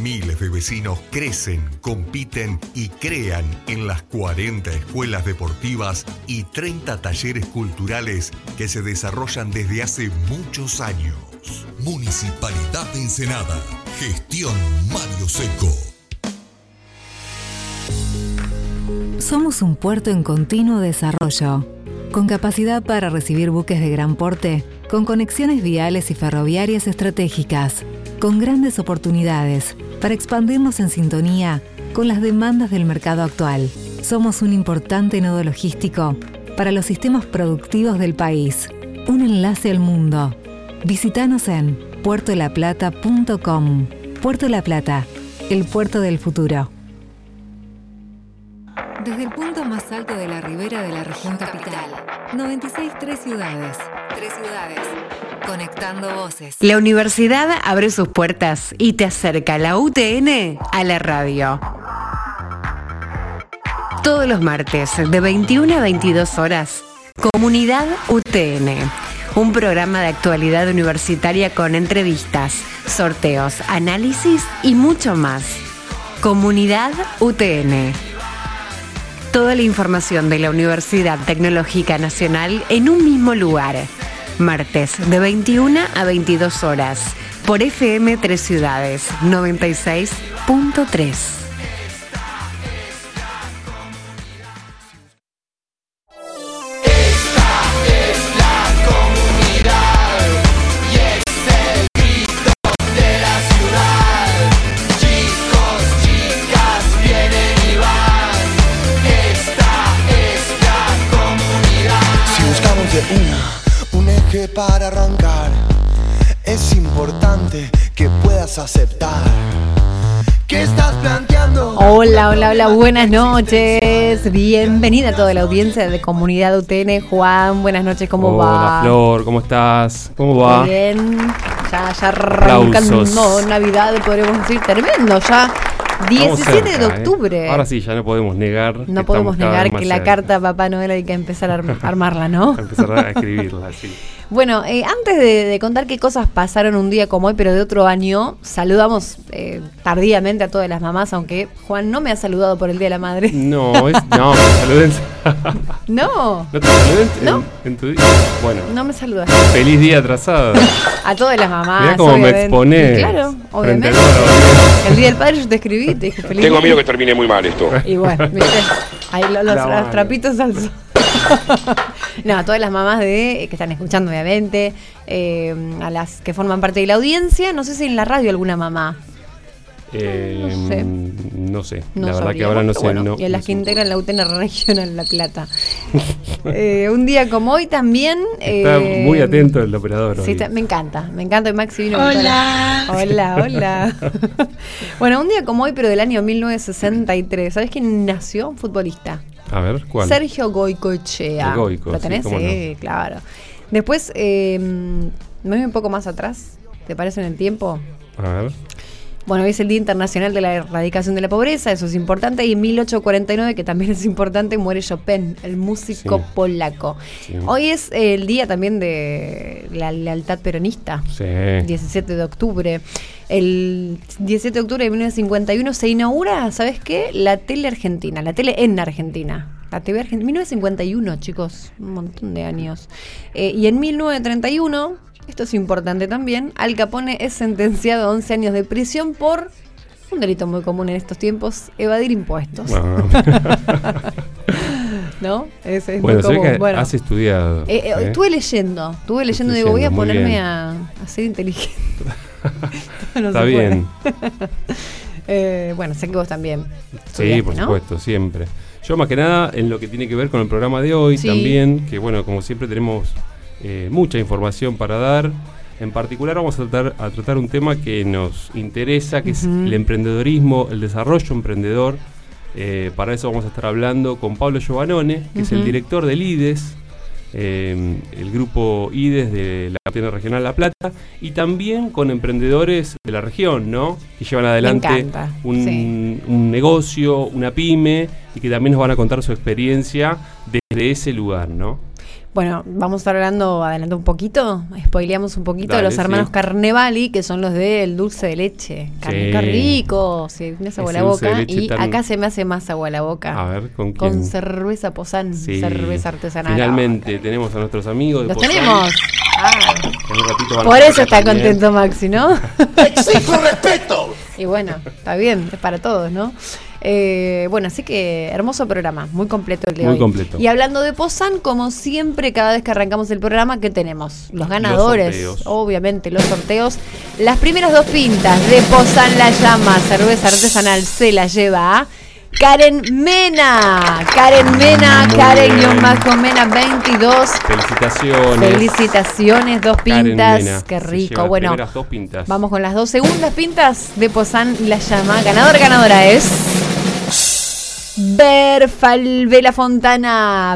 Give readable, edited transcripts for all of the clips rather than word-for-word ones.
Miles de vecinos crecen, compiten y crean en las 40 escuelas deportivas y 30 talleres culturales que se desarrollan desde hace muchos años. Municipalidad de Ensenada. Gestión Mario Seco. Somos un puerto en continuo desarrollo, con capacidad para recibir buques de gran porte, con conexiones viales y ferroviarias estratégicas, con grandes oportunidades para expandirnos en sintonía con las demandas del mercado actual. Somos un importante nodo logístico para los sistemas productivos del país. Un enlace al mundo. Visítanos en puertolaplata.com. Puerto La Plata, el puerto del futuro. Desde el punto más alto de la ribera de la región capital, 96.3 ciudades. 3 ciudades. Conectando voces. La universidad abre sus puertas y te acerca la UTN a la radio. Todos los martes, de 21 a 22 horas, Comunidad UTN. Un programa de actualidad universitaria con entrevistas, sorteos, análisis y mucho más. Comunidad UTN. Toda la información de la Universidad Tecnológica Nacional en un mismo lugar. Martes de 21 a 22 horas por FM 3 Ciudades 96.3. Para arrancar, es importante que puedas aceptar que estás planteando. Hola, buenas noches. Bienvenida a toda la audiencia de Comunidad UTN. Juan, buenas noches, ¿cómo va? Hola, Flor, ¿cómo estás? ¿Cómo va? Muy bien, ya arrancando Navidad, podríamos decir, tremendo ya. 17 de octubre. Ahora sí, ya no podemos negar. No podemos negar que la carta a Papá Noel hay que empezar a armarla, ¿no? Empezar a escribirla, sí. Bueno, antes de contar qué cosas pasaron un día como hoy, pero de otro año, saludamos tardíamente a todas las mamás, aunque Juan no me ha saludado por el Día de la Madre. No, saluden. No. ¿No te saluden ¿No? en tu día? Bueno. No me saludas. Feliz día atrasado. A todas las mamás. Mirá cómo obviamente. me exponé. Claro, obviamente. El Día del Padre yo te escribí, te dije feliz. Tengo miedo que termine muy mal esto. Y bueno, viste, ahí los trapitos al sol. No, a todas las mamás que están escuchando, obviamente, a las que forman parte de la audiencia. No sé si en la radio alguna mamá. No sé. No la verdad sabría, que ahora no sé. bueno, No, y a las no que integran la UTN Regional La Plata. Un día como hoy también. Está muy atento el operador. Sí, me encanta. Y Maxi vino. Hola. Bueno, un día como hoy, pero del año 1963. ¿Sabes quién nació? Un futbolista. A ver, ¿cuál? Sergio Goicoechea. Goico, ¿Lo tenés? Sí, no. Claro. Después, me voy un poco más atrás. ¿Te parece en el tiempo? A ver. Bueno, hoy es el Día Internacional de la Erradicación de la Pobreza, eso es importante. Y en 1849, que también es importante, muere Chopin, el músico polaco. Sí. Hoy es el día también de la lealtad peronista. Sí. 17 de octubre. El 17 de octubre de 1951 se inaugura, ¿sabes qué? La tele argentina, la tele en Argentina. La TV Argentina, 1951, chicos, un montón de años. Y en 1931... esto es importante también, Al Capone es sentenciado a 11 años de prisión por un delito muy común en estos tiempos, evadir impuestos. Wow. ¿No? Es bueno, muy común. Bueno, has estudiado. Estuve leyendo, digo, voy a ponerme a ser inteligente. No está bien. Bueno, sé que vos también. Sí, por supuesto, siempre. Yo más que nada en lo que tiene que ver con el programa de hoy también, que bueno, como siempre tenemos mucha información para dar. En particular vamos a tratar un tema que nos interesa, que es el emprendedorismo, el desarrollo emprendedor. Para eso vamos a estar hablando con Pablo Giovanone, que es el director del IDES, el grupo IDES de la UTN Regional La Plata, y también con emprendedores de la región, ¿no? Que llevan adelante un negocio, una pyme, y que también nos van a contar su experiencia desde ese lugar, ¿no? Bueno, vamos a estar hablando, adelante un poquito, spoileamos un poquito de los hermanos Carnevali, que son los del dulce de leche. Qué rico, se me hace agua la boca. Y acá se me hace más agua la boca. A ver, ¿con quién? Con cerveza Pozán, cerveza artesanal. Finalmente tenemos a nuestros amigos de ¡los Pozán. tenemos! Por eso está contento Maxi, ¿no? ¡Exijo respeto! Y bueno, está bien, es para todos, ¿no? Bueno, así que hermoso programa, muy completo el de hoy. Muy completo. Y hablando de Pozán, como siempre, cada vez que arrancamos el programa, ¿qué tenemos? Los ganadores, obviamente, los sorteos. Las primeras 2 pintas de Pozán La Llama, cerveza artesanal, se la lleva a Karen Mena. Karen-Mena 22. Felicitaciones, 2 pintas. Qué rico. Bueno, 2 pintas. Vamos con las 2 segundas pintas de Pozán La Llama. Ganadora es Berfalvela Fontana.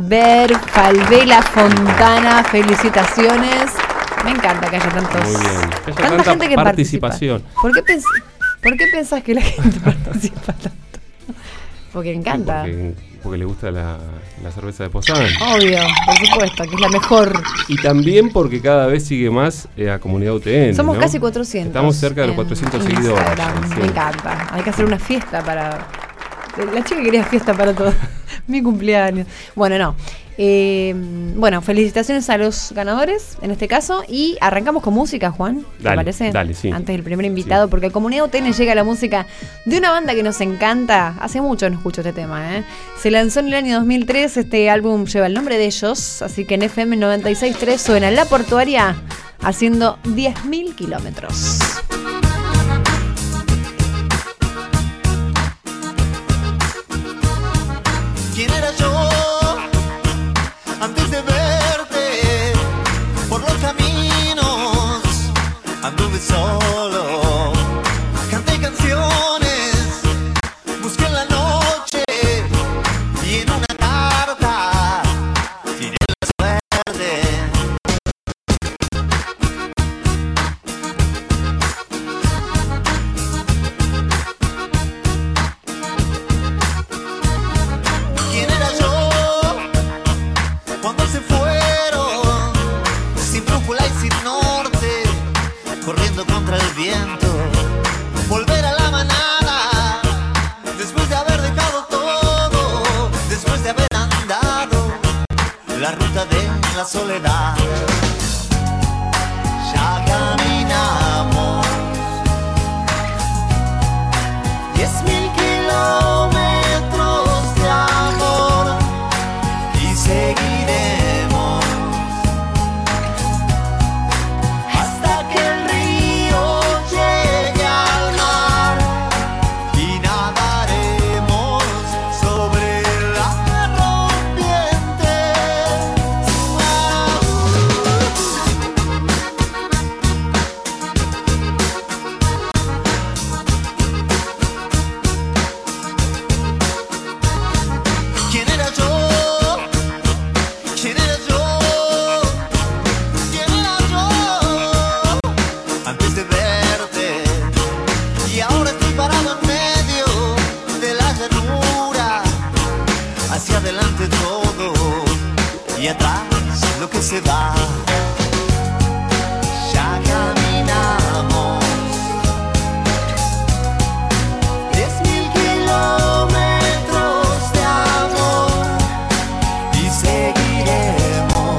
Felicitaciones. Me encanta que haya tantos. Muy bien. Tanta gente que participación. Participa. ¿Por qué pensás que la gente participa tanto? Porque me encanta. Porque le gusta la cerveza de Pozán. Obvio, por supuesto, que es la mejor. Y también porque cada vez sigue más a Comunidad UTN. Somos ¿no? casi 400. Estamos cerca de los 400 seguidores. Sí. Me encanta. Hay que hacer una fiesta para... La chica quería fiesta para todo. Mi cumpleaños. Bueno, no. Bueno, felicitaciones a los ganadores, en este caso. Y arrancamos con música, Juan. ¿Te parece? Dale, sí. Antes del primer invitado, porque a Comunidad UTN llega la música de una banda que nos encanta. Hace mucho no escucho este tema, ¿eh? Se lanzó en el año 2003. Este álbum lleva el nombre de ellos. Así que en FM 96.3 suena La Portuaria haciendo 10.000 kilómetros. ¿Quién era yo antes de verte? Por los caminos anduve solo, canté canciones, busqué en la noche y en una carta tiré la suerte. Contra el viento, volver a la manada, después de haber dejado todo, después de haber andado la ruta de la soledad. Ya caminamos 10.000 kilómetros de amor y seguiremos hasta que el río llegue al mar y nadaremos sobre la rompiente. ¿Quién era yo? ¿Quién era yo? ¿Quién era yo antes de verte? Y ahora estoy parado en medio de la llanura, hacia adelante todo y atrás lo que se va. Ya caminamos 10.000 kilómetros de amor y seguiremos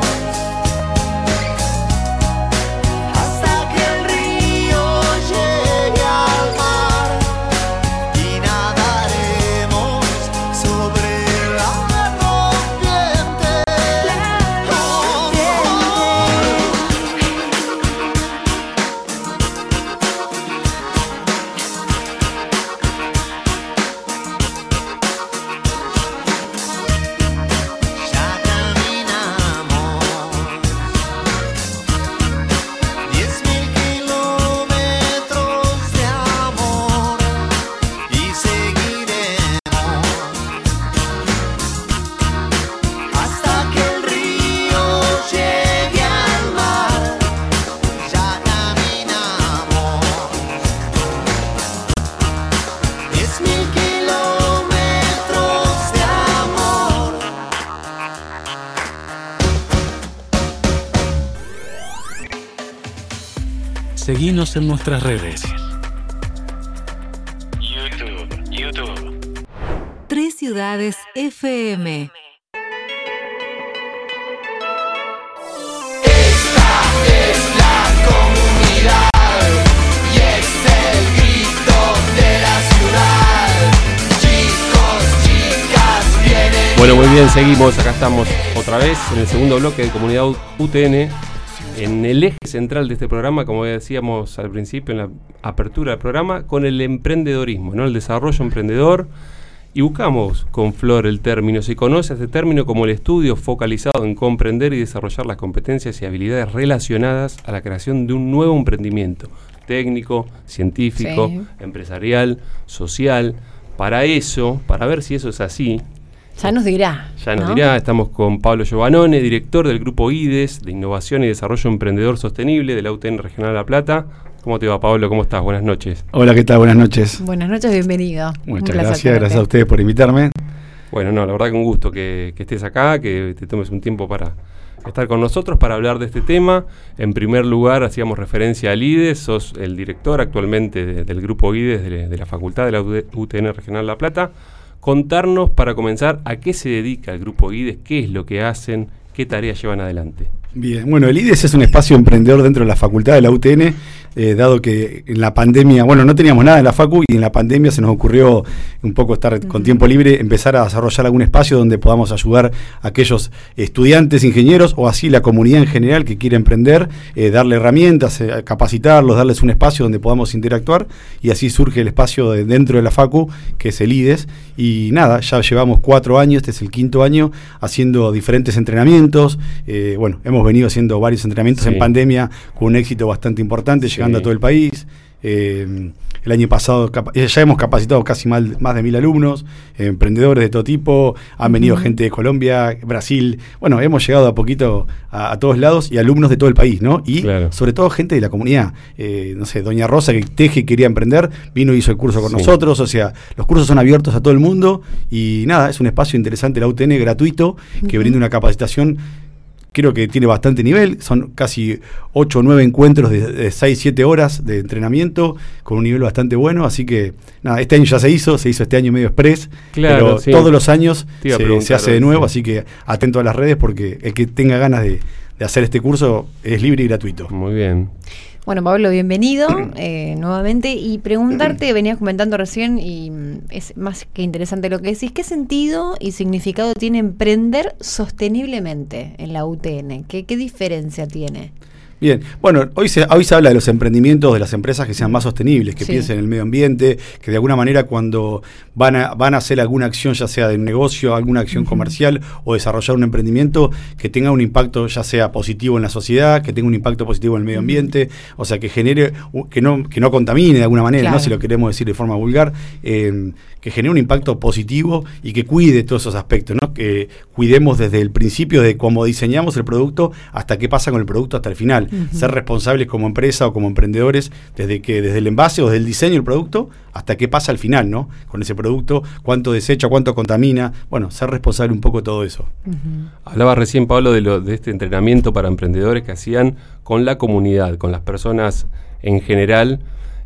hasta que el río llegue al mar y nadaremos sobre la rompiente. Seguinos en nuestras redes. YouTube. 3 Ciudades FM. Bueno, muy bien, seguimos, acá estamos otra vez en el segundo bloque de Comunidad UTN, en el eje central de este programa, como decíamos al principio en la apertura del programa, con el emprendedorismo, ¿no? El desarrollo emprendedor, y buscamos con Flor el término, se conoce este término como el estudio focalizado en comprender y desarrollar las competencias y habilidades relacionadas a la creación de un nuevo emprendimiento, técnico, científico, empresarial, social. Para eso, para ver si eso es así, ya nos dirá. Estamos con Pablo Giovanone, director del Grupo IDES, de Innovación y Desarrollo Emprendedor Sostenible de la UTN Regional La Plata. ¿Cómo te va, Pablo? ¿Cómo estás? Buenas noches. Hola, ¿qué tal? Buenas noches. Buenas noches, bienvenido. Muchas gracias a ustedes por invitarme. Bueno, la verdad que un gusto que estés acá, que te tomes un tiempo para estar con nosotros, para hablar de este tema. En primer lugar, hacíamos referencia al IDES, sos el director actualmente del Grupo IDES de la Facultad de la UTN Regional La Plata. Contarnos, para comenzar, a qué se dedica el Grupo IDES, qué es lo que hacen, qué tareas llevan adelante. Bien, bueno, el IDES es un espacio emprendedor dentro de la Facultad de la UTN, dado que en la pandemia, no teníamos nada en la Facu, y en la pandemia se nos ocurrió un poco estar con tiempo libre, empezar a desarrollar algún espacio donde podamos ayudar a aquellos estudiantes, ingenieros, o así la comunidad en general que quiere emprender, darle herramientas, capacitarlos, darles un espacio donde podamos interactuar, y así surge el espacio dentro de la Facu, que es el IDES, y ya llevamos 4 años, este es el 5º año, haciendo diferentes entrenamientos. Hemos venido haciendo varios entrenamientos en pandemia con un éxito bastante importante, llegando a todo el país. El año pasado ya hemos capacitado casi más de 1.000 alumnos, emprendedores de todo tipo, han venido gente de Colombia, Brasil, hemos llegado a poquito a todos lados, y alumnos de todo el país, ¿no? Y sobre todo gente de la comunidad, Doña Rosa, que teje y quería emprender, vino y hizo el curso con nosotros, o sea, los cursos son abiertos a todo el mundo, y es un espacio interesante, la UTN, gratuito, que brinda una capacitación. Creo que tiene bastante nivel, son casi 8 o 9 encuentros de 6-7 horas de entrenamiento, con un nivel bastante bueno, así que este año ya se hizo este año medio express, pero todos los años se hace de nuevo, así que atento a las redes, porque el que tenga ganas de hacer este curso es libre y gratuito. Muy bien. Bueno, Pablo, bienvenido nuevamente, y preguntarte, venías comentando recién, y es más que interesante lo que decís, ¿qué sentido y significado tiene emprender sosteniblemente en la UTN? ¿Qué diferencia tiene? Bien, hoy se habla de los emprendimientos de las empresas que sean más sostenibles, que piensen en el medio ambiente, que de alguna manera cuando van a hacer alguna acción, ya sea de negocio, alguna acción comercial, o desarrollar un emprendimiento, que tenga un impacto ya sea positivo en la sociedad, que tenga un impacto positivo en el medio ambiente, o sea, que genere, que no contamine de alguna manera, ¿no? Si lo queremos decir de forma vulgar, que genere un impacto positivo y que cuide todos esos aspectos, ¿no? Que cuidemos desde el principio, de cómo diseñamos el producto hasta qué pasa con el producto hasta el final. Ser responsables como empresa o como emprendedores desde el envase o desde el diseño del producto hasta qué pasa al final, ¿no? Con ese producto, cuánto desecha, cuánto contamina, ser responsable un poco de todo eso. Hablaba recién, Pablo, de este entrenamiento para emprendedores que hacían con la comunidad, con las personas en general.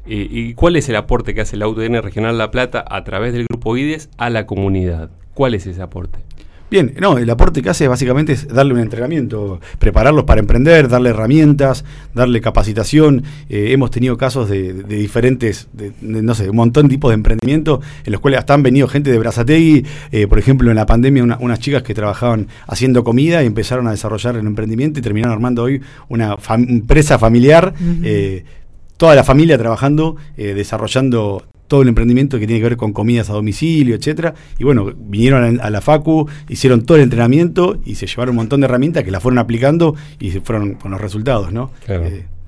¿Y cuál es el aporte que hace la UTN Regional La Plata a través del Grupo IDES a la comunidad? ¿Cuál es ese aporte? Bien, el aporte que hace básicamente es darle un entrenamiento, prepararlos para emprender, darle herramientas, darle capacitación. Hemos tenido casos de diferentes, un montón de tipos de emprendimiento, en los cuales hasta han venido gente de Berazategui, por ejemplo, en la pandemia, unas chicas que trabajaban haciendo comida y empezaron a desarrollar el emprendimiento y terminaron armando hoy una empresa familiar, toda la familia trabajando, desarrollando todo el emprendimiento que tiene que ver con comidas a domicilio, etcétera, y vinieron a la Facu, hicieron todo el entrenamiento y se llevaron un montón de herramientas que las fueron aplicando y se fueron con los resultados, ¿no? Claro.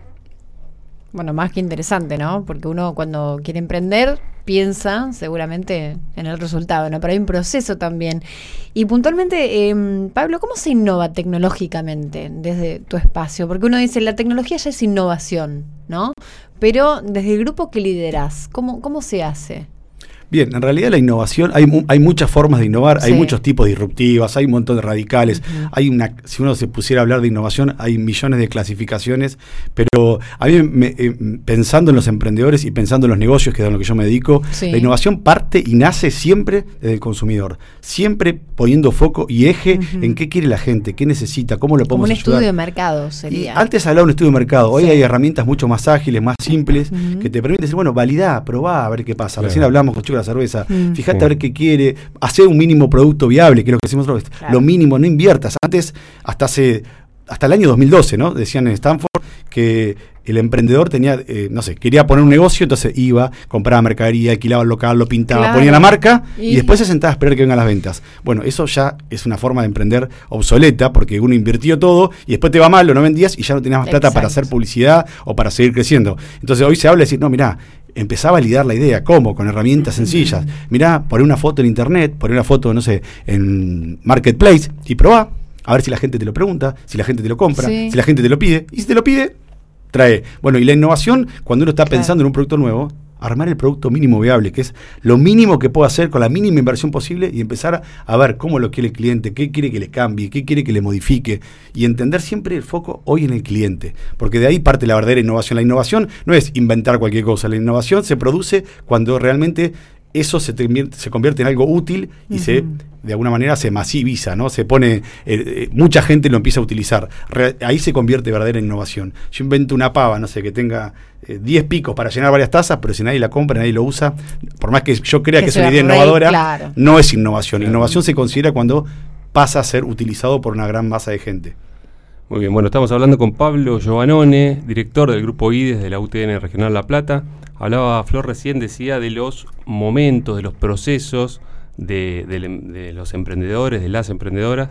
Más que interesante, ¿no? Porque uno cuando quiere emprender piensa seguramente en el resultado, ¿no? Pero hay un proceso también. Y puntualmente, Pablo, ¿cómo se innova tecnológicamente desde tu espacio? Porque uno dice, la tecnología ya es innovación, ¿no? Pero desde el grupo que liderás, ¿cómo se hace? Bien, en realidad la innovación, hay muchas formas de innovar, hay muchos tipos de disruptivas, hay un montón de radicales, si uno se pusiera a hablar de innovación, hay millones de clasificaciones, pero a mí, pensando en los emprendedores y pensando en los negocios, que es a lo que yo me dedico, la innovación parte y nace siempre desde el consumidor, siempre poniendo foco y eje en qué quiere la gente, qué necesita, cómo lo podemos ayudar. Como un estudio de mercado sería. Y antes hablaba de un estudio de mercado, hoy hay herramientas mucho más ágiles, más simples, que te permiten decir, bueno, validá, probá, a ver qué pasa. Recién hablamos con Chico de la cerveza, fíjate a ver qué quiere, hacer un mínimo producto viable, que es lo que decimos nosotros, lo mínimo, no inviertas. Antes, hasta el año 2012, ¿no? Decían en Stanford que el emprendedor tenía, quería poner un negocio, entonces iba, compraba mercadería, alquilaba el local, lo pintaba, ponía la marca y después se sentaba a esperar que vengan las ventas. Bueno, eso ya es una forma de emprender obsoleta, porque uno invirtió todo y después te va mal, lo no vendías y ya no tenías más plata para hacer publicidad o para seguir creciendo. Entonces hoy se habla de decir, no, mirá, empezaba a validar la idea. ¿Cómo? Con herramientas sencillas. Mirá, poner una foto en internet, poner una foto, en Marketplace y probá. A ver si la gente te lo pregunta, si la gente te lo compra, si la gente te lo pide. Y si te lo pide, trae. Bueno, y la innovación, cuando uno está pensando en un producto nuevo, armar el producto mínimo viable, que es lo mínimo que puedo hacer con la mínima inversión posible y empezar a ver cómo lo quiere el cliente, qué quiere que le cambie, qué quiere que le modifique y entender siempre el foco hoy en el cliente, porque de ahí parte la verdadera innovación. La innovación no es inventar cualquier cosa, la innovación se produce cuando realmente eso se convierte en algo útil y de alguna manera se masiviza, ¿no? Se pone, mucha gente lo empieza a utilizar. Ahí se convierte verdadera innovación. Yo invento una pava, que tenga 10 picos para llenar varias tazas, pero si nadie la compra, nadie lo usa, por más que yo crea que es una idea innovadora, no es innovación. Innovación se considera cuando pasa a ser utilizado por una gran masa de gente. Muy bien, bueno, estamos hablando con Pablo Giovannone, director del Grupo IDES de la UTN Regional La Plata. Hablaba Flor recién, decía de los momentos, de los procesos de los emprendedores, de las emprendedoras,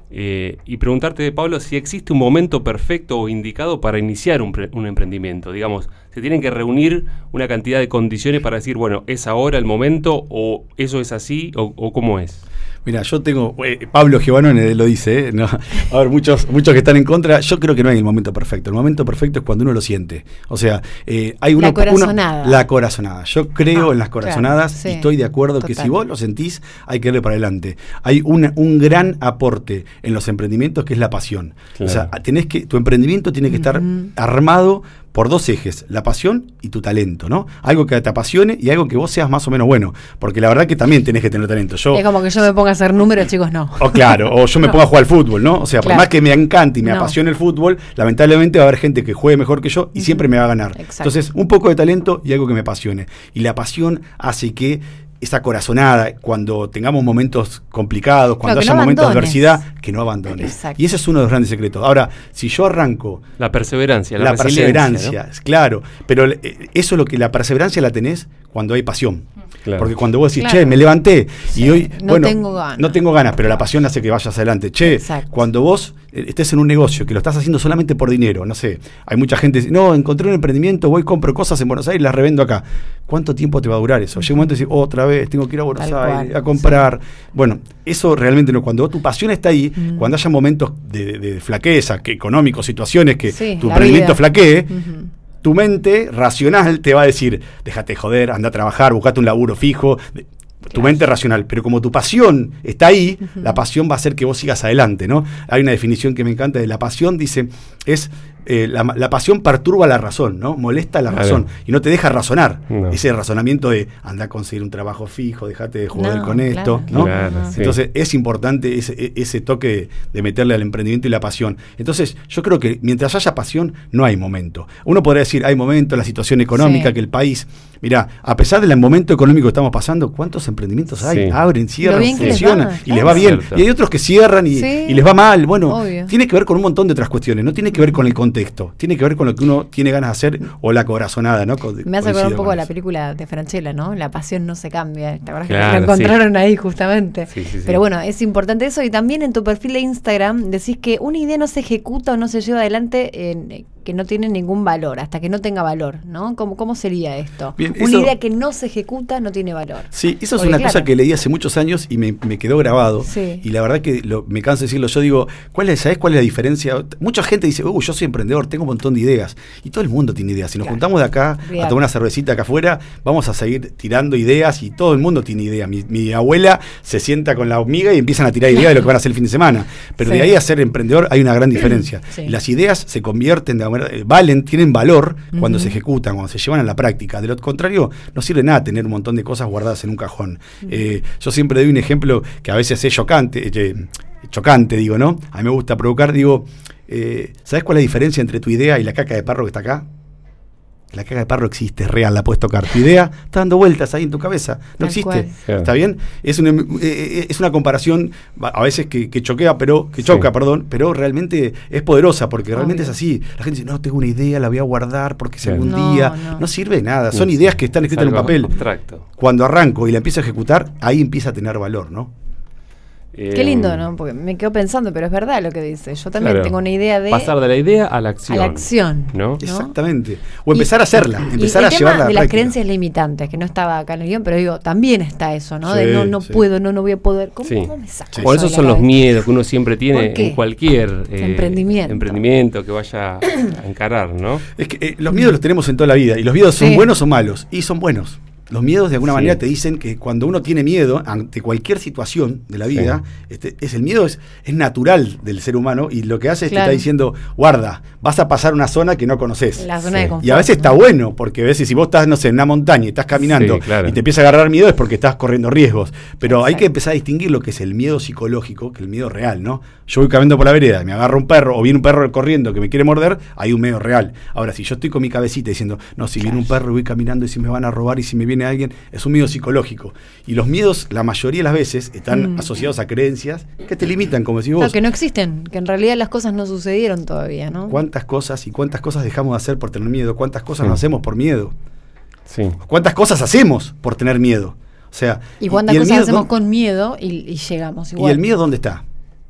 y preguntarte, Pablo, si existe un momento perfecto o indicado para iniciar un emprendimiento. Digamos, ¿se tienen que reunir una cantidad de condiciones para decir, bueno, es ahora el momento, o eso es así, o cómo es? Mira, yo tengo, Pablo Giovannone lo dice, ¿no? A ver, muchos que están en contra, yo creo que no hay el momento perfecto. El momento perfecto es cuando uno lo siente. O sea, hay la corazonada. La corazonada. Yo creo en las corazonadas y estoy de acuerdo que si vos lo sentís, hay que irle para adelante. Hay un gran aporte en los emprendimientos que es la pasión. Claro. O sea, tu emprendimiento tiene que estar armado por dos ejes, la pasión y tu talento, ¿no? Algo que te apasione y algo que vos seas más o menos bueno, porque la verdad que también tenés que tener talento. Es como que yo me ponga a hacer números, chicos, no. O claro, o yo me ponga a jugar al fútbol, ¿no? O sea, por más que me encante y me apasione el fútbol, lamentablemente va a haber gente que juegue mejor que yo y siempre me va a ganar. Exacto. Entonces, un poco de talento y algo que me apasione. Y la pasión hace que esa corazonada, cuando tengamos momentos complicados, cuando haya momentos de adversidad, que no abandones. Exacto. Y ese es uno de los grandes secretos. Ahora, si yo arranco... La perseverancia, la perseverancia, ¿no? Claro, pero eso es lo que la perseverancia la tenés cuando hay pasión. Claro. Porque cuando vos decís, me levanté y hoy, no tengo ganas, pero la pasión hace que vayas adelante. Cuando vos estés en un negocio que lo estás haciendo solamente por dinero, no sé, hay mucha gente que dice, no, encontré un emprendimiento, voy, compro cosas en Buenos Aires y las revendo acá. ¿Cuánto tiempo te va a durar eso? Llega un momento de decir, otra vez, tengo que ir a Buenos Aires a comprar. Bueno, eso realmente no. Cuando tu pasión está ahí, cuando haya momentos de flaqueza, que económicos, situaciones que tu emprendimiento flaquee, tu mente racional te va a decir, déjate joder, anda a trabajar, buscate un laburo fijo. Tu mente racional, pero como tu pasión está ahí, la pasión va a hacer que vos sigas adelante, ¿no? Hay una definición que me encanta de la pasión, dice, es la pasión perturba la razón, ¿no? Molesta la razón y no te deja razonar. Ese razonamiento de anda a conseguir un trabajo fijo, déjate de joder con esto, ¿no? Entonces es importante ese toque de meterle al emprendimiento y la pasión. Entonces yo creo que mientras haya pasión no hay momento. Uno podría decir, hay momento, la situación económica, que el país... Mirá, a pesar del momento económico que estamos pasando, ¿cuántos emprendimientos hay? Abren, cierran, funcionan y les va bien. Y hay otros que cierran y les va mal. Bueno, tiene que ver con un montón de otras cuestiones. No tiene que ver con el contexto. Tiene que ver con lo que uno tiene ganas de hacer o la corazonada, ¿no? Me hace acordar un poco de la película de Francella, ¿no? La pasión no se cambia. La verdad que lo encontraron ahí justamente. Pero bueno, es importante eso. Y también en tu perfil de Instagram decís que una idea no se ejecuta o no se lleva adelante que no tiene ningún valor, hasta que no tenga valor, ¿no? ¿Cómo sería esto? Bien, una eso, idea que no se ejecuta no tiene valor. Sí, eso es Porque, una claro, cosa que leí hace muchos años y me quedó grabado. Sí. Y la verdad que me canso de decirlo. Yo digo, ¿sabés cuál es la diferencia? Mucha gente dice, yo soy emprendedor, tengo un montón de ideas. Y todo el mundo tiene ideas. Si nos juntamos de acá a tomar una cervecita acá afuera, vamos a seguir tirando ideas y todo el mundo tiene ideas. Mi abuela se sienta con la hormiga y empiezan a tirar ideas de lo que van a hacer el fin de semana. Pero de ahí a ser emprendedor hay una gran diferencia. Sí. Y las ideas se convierten, tienen valor cuando se ejecutan, cuando se llevan a la práctica. De lo contrario, no sirve nada tener un montón de cosas guardadas en un cajón. Yo siempre doy un ejemplo que a veces es chocante, digo, ¿no? A mí me gusta provocar, digo, ¿sabes cuál es la diferencia entre tu idea y la caca de perro que está acá? La caca de perro existe, es real, la puedes tocar. Tu idea está dando vueltas ahí en tu cabeza, no existe. ¿Está bien? Es una comparación a veces que choca, pero realmente es poderosa, porque realmente es así. La gente dice, no, tengo una idea, la voy a guardar porque si algún día... No sirve de nada, son ideas que están escritas en un papel. Abstracto. Cuando arranco y la empiezo a ejecutar, ahí empieza a tener valor, ¿no? Qué lindo, ¿no? Porque me quedo pensando, pero es verdad lo que dice. Yo también tengo una idea de... pasar de la idea a la acción. A la acción. ¿No? Exactamente. O empezar a hacerla, empezar a llevarla a la práctica. De las práctica. creencias limitantes, que no estaba acá en el guión, pero digo, también está eso, ¿no? Sí, de no sí. puedo, no voy a poder. ¿Cómo me saco Por eso de la son los cabeza? miedos que uno siempre tiene en cualquier emprendimiento que vaya a encarar, ¿no? Es que los miedos los tenemos en toda la vida, y los miedos son buenos o malos, y son buenos. Los miedos de alguna manera te dicen que cuando uno tiene miedo ante cualquier situación de la vida, el miedo es natural del ser humano, y lo que hace es que está diciendo, guarda, vas a pasar una zona que no conoces. La zona de confort. Y a veces está bueno, porque a veces si vos estás, no sé, en una montaña y estás caminando y te empieza a agarrar miedo es porque estás corriendo riesgos. Pero hay que empezar a distinguir lo que es el miedo psicológico, que el miedo real, ¿no? Yo voy caminando por la vereda, me agarra un perro, o viene un perro corriendo que me quiere morder, hay un miedo real. Ahora, si yo estoy con mi cabecita diciendo, no, si viene un perro y voy caminando y si me van a robar y si me viene alguien, es un miedo psicológico. Y los miedos, la mayoría de las veces, están asociados a creencias que te limitan, como decís vos. Claro, que no existen, que en realidad las cosas no sucedieron todavía, ¿no? ¿Cuántas cosas dejamos de hacer por tener miedo? ¿Cuántas cosas no hacemos por miedo? Sí. ¿Cuántas cosas hacemos por tener miedo? O sea, ¿y cuántas cosas hacemos con miedo y llegamos igual? ¿Y el miedo dónde está?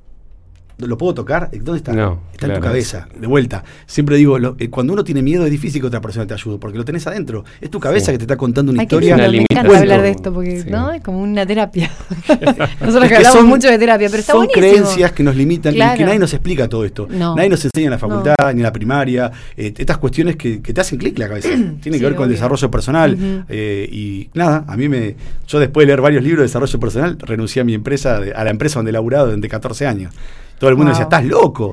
¿Lo puedo tocar? ¿Dónde está? No, está en tu cabeza, de vuelta. Siempre digo, cuando uno tiene miedo es difícil que otra persona te ayude, porque lo tenés adentro. Es tu cabeza que te está contando una historia. Me encanta hablar de esto, porque ¿no? Es como una terapia. Nosotros que hablamos mucho de terapia, pero está buenísimo. Son creencias que nos limitan, y que nadie nos explica todo esto. Nadie nos enseña en la facultad, ni en la primaria. Estas cuestiones que te hacen clic la cabeza. Tienen que ver con el desarrollo personal. Y nada, yo después de leer varios libros de desarrollo personal, renuncié a mi empresa, a la empresa donde he laburado durante 14 años. Todo el mundo decía, estás loco.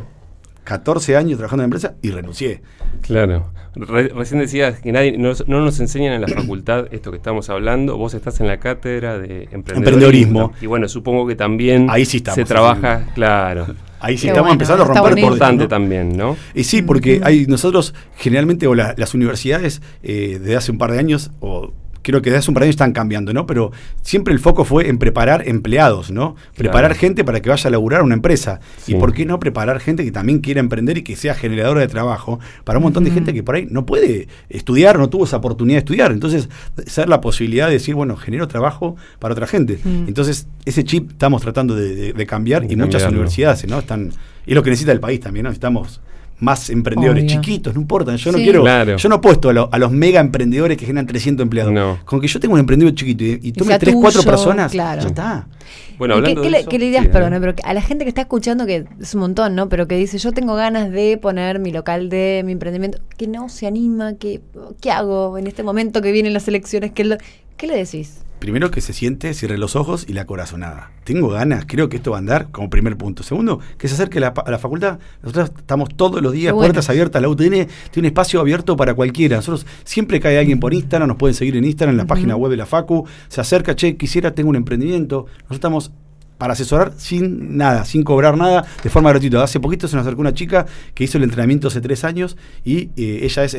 14 años trabajando en la empresa y renuncié. Claro. Recién decías que no nos enseñan en la facultad esto que estamos hablando. Vos estás en la cátedra de emprendedorismo. Y bueno, supongo que también ahí sí se trabaja, claro. Ahí sí estamos empezando a romper por importante, ¿no? También, ¿no? Y sí, porque nosotros generalmente, las universidades desde hace un par de años, creo que desde hace un par de años están cambiando, ¿no? Pero siempre el foco fue en preparar empleados, ¿no? Preparar gente para que vaya a laburar a una empresa. Sí. ¿Y por qué no preparar gente que también quiera emprender y que sea generadora de trabajo para un montón de gente que por ahí no puede estudiar, no tuvo esa oportunidad de estudiar? Entonces, ser la posibilidad de decir, bueno, genero trabajo para otra gente. Entonces, ese chip estamos tratando de cambiar, y muchas universidades, ¿no? Es lo que necesita el país también, ¿no? Estamos más emprendedores chiquitos, no importa. Yo no quiero, yo no apuesto a los mega emprendedores que generan 300 empleados. No. Con que yo tenga un emprendedor chiquito y tome 3, 4 personas, ya está. Bueno, ¿Qué le dirías, perdón, pero a la gente que está escuchando, que es un montón, ¿no? Pero que dice, yo tengo ganas de poner mi local de mi emprendimiento, que no se anima, ¿qué hago en este momento que vienen las elecciones? ¿Qué le decís? Primero, que se siente, cierre los ojos y la corazonada. Tengo ganas, creo que esto va a andar, como primer punto. Segundo, que se acerque a la facultad. Nosotros estamos todos los días, puertas abiertas. La UTN tiene un espacio abierto para cualquiera. Nosotros siempre cae alguien por Instagram, nos pueden seguir en Instagram, en la página web de la Facu. Se acerca, tengo un emprendimiento. Nosotros estamos para asesorar sin nada, sin cobrar nada, de forma gratuita. Hace poquito se nos acercó una chica que hizo el entrenamiento hace 3 años y ella es,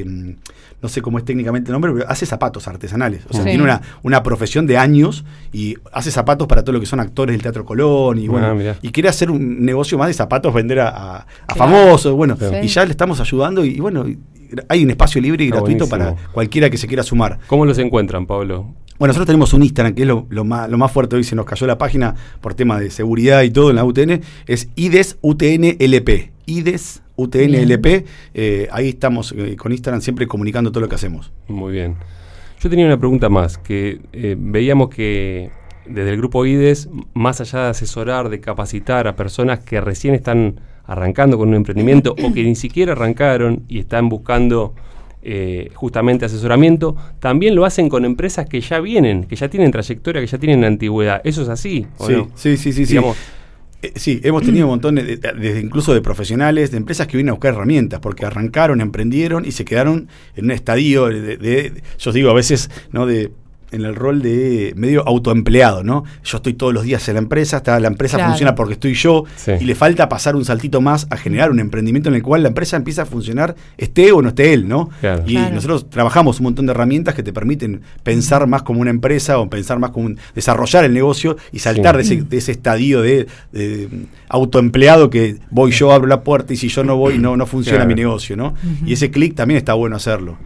no sé cómo es técnicamente el nombre, pero hace zapatos artesanales. O sea, tiene una profesión de años y hace zapatos para todo lo que son actores del Teatro Colón y y quiere hacer un negocio más de zapatos, vender a famosos, y ya le estamos ayudando y hay un espacio libre y gratuito para cualquiera que se quiera sumar. ¿Cómo los encuentran, Pablo? Bueno, nosotros tenemos un Instagram que es lo más fuerte. Hoy se nos cayó la página por tema de seguridad y todo en la UTN. Es IDES UTNLP. IDES, UTNLP. Ahí estamos con Instagram siempre comunicando todo lo que hacemos. Muy bien. Yo tenía una pregunta más, que veíamos que desde el grupo IDES, más allá de asesorar, de capacitar a personas que recién están arrancando con un emprendimiento o que ni siquiera arrancaron y están buscando justamente asesoramiento, también lo hacen con empresas que ya vienen, que ya tienen trayectoria, que ya tienen antigüedad. ¿Eso es así o Sí, no? sí. Digamos, Sí, hemos tenido un montón, desde incluso de profesionales, de empresas que vienen a buscar herramientas, porque arrancaron, emprendieron y se quedaron en un estadio yo digo a veces, ¿no? En el rol de medio autoempleado, ¿no? Yo estoy todos los días en la empresa, la empresa Claro. funciona porque estoy yo, Sí. y le falta pasar un saltito más a generar un emprendimiento en el cual la empresa empieza a funcionar, esté o no esté él, ¿no? Claro. Y Claro. nosotros trabajamos un montón de herramientas que te permiten pensar más como una empresa o pensar más como desarrollar el negocio y saltar Sí. de ese estadio de autoempleado que voy yo, abro la puerta y si yo no voy no funciona Claro. mi negocio, ¿no? Y ese clic también está bueno hacerlo.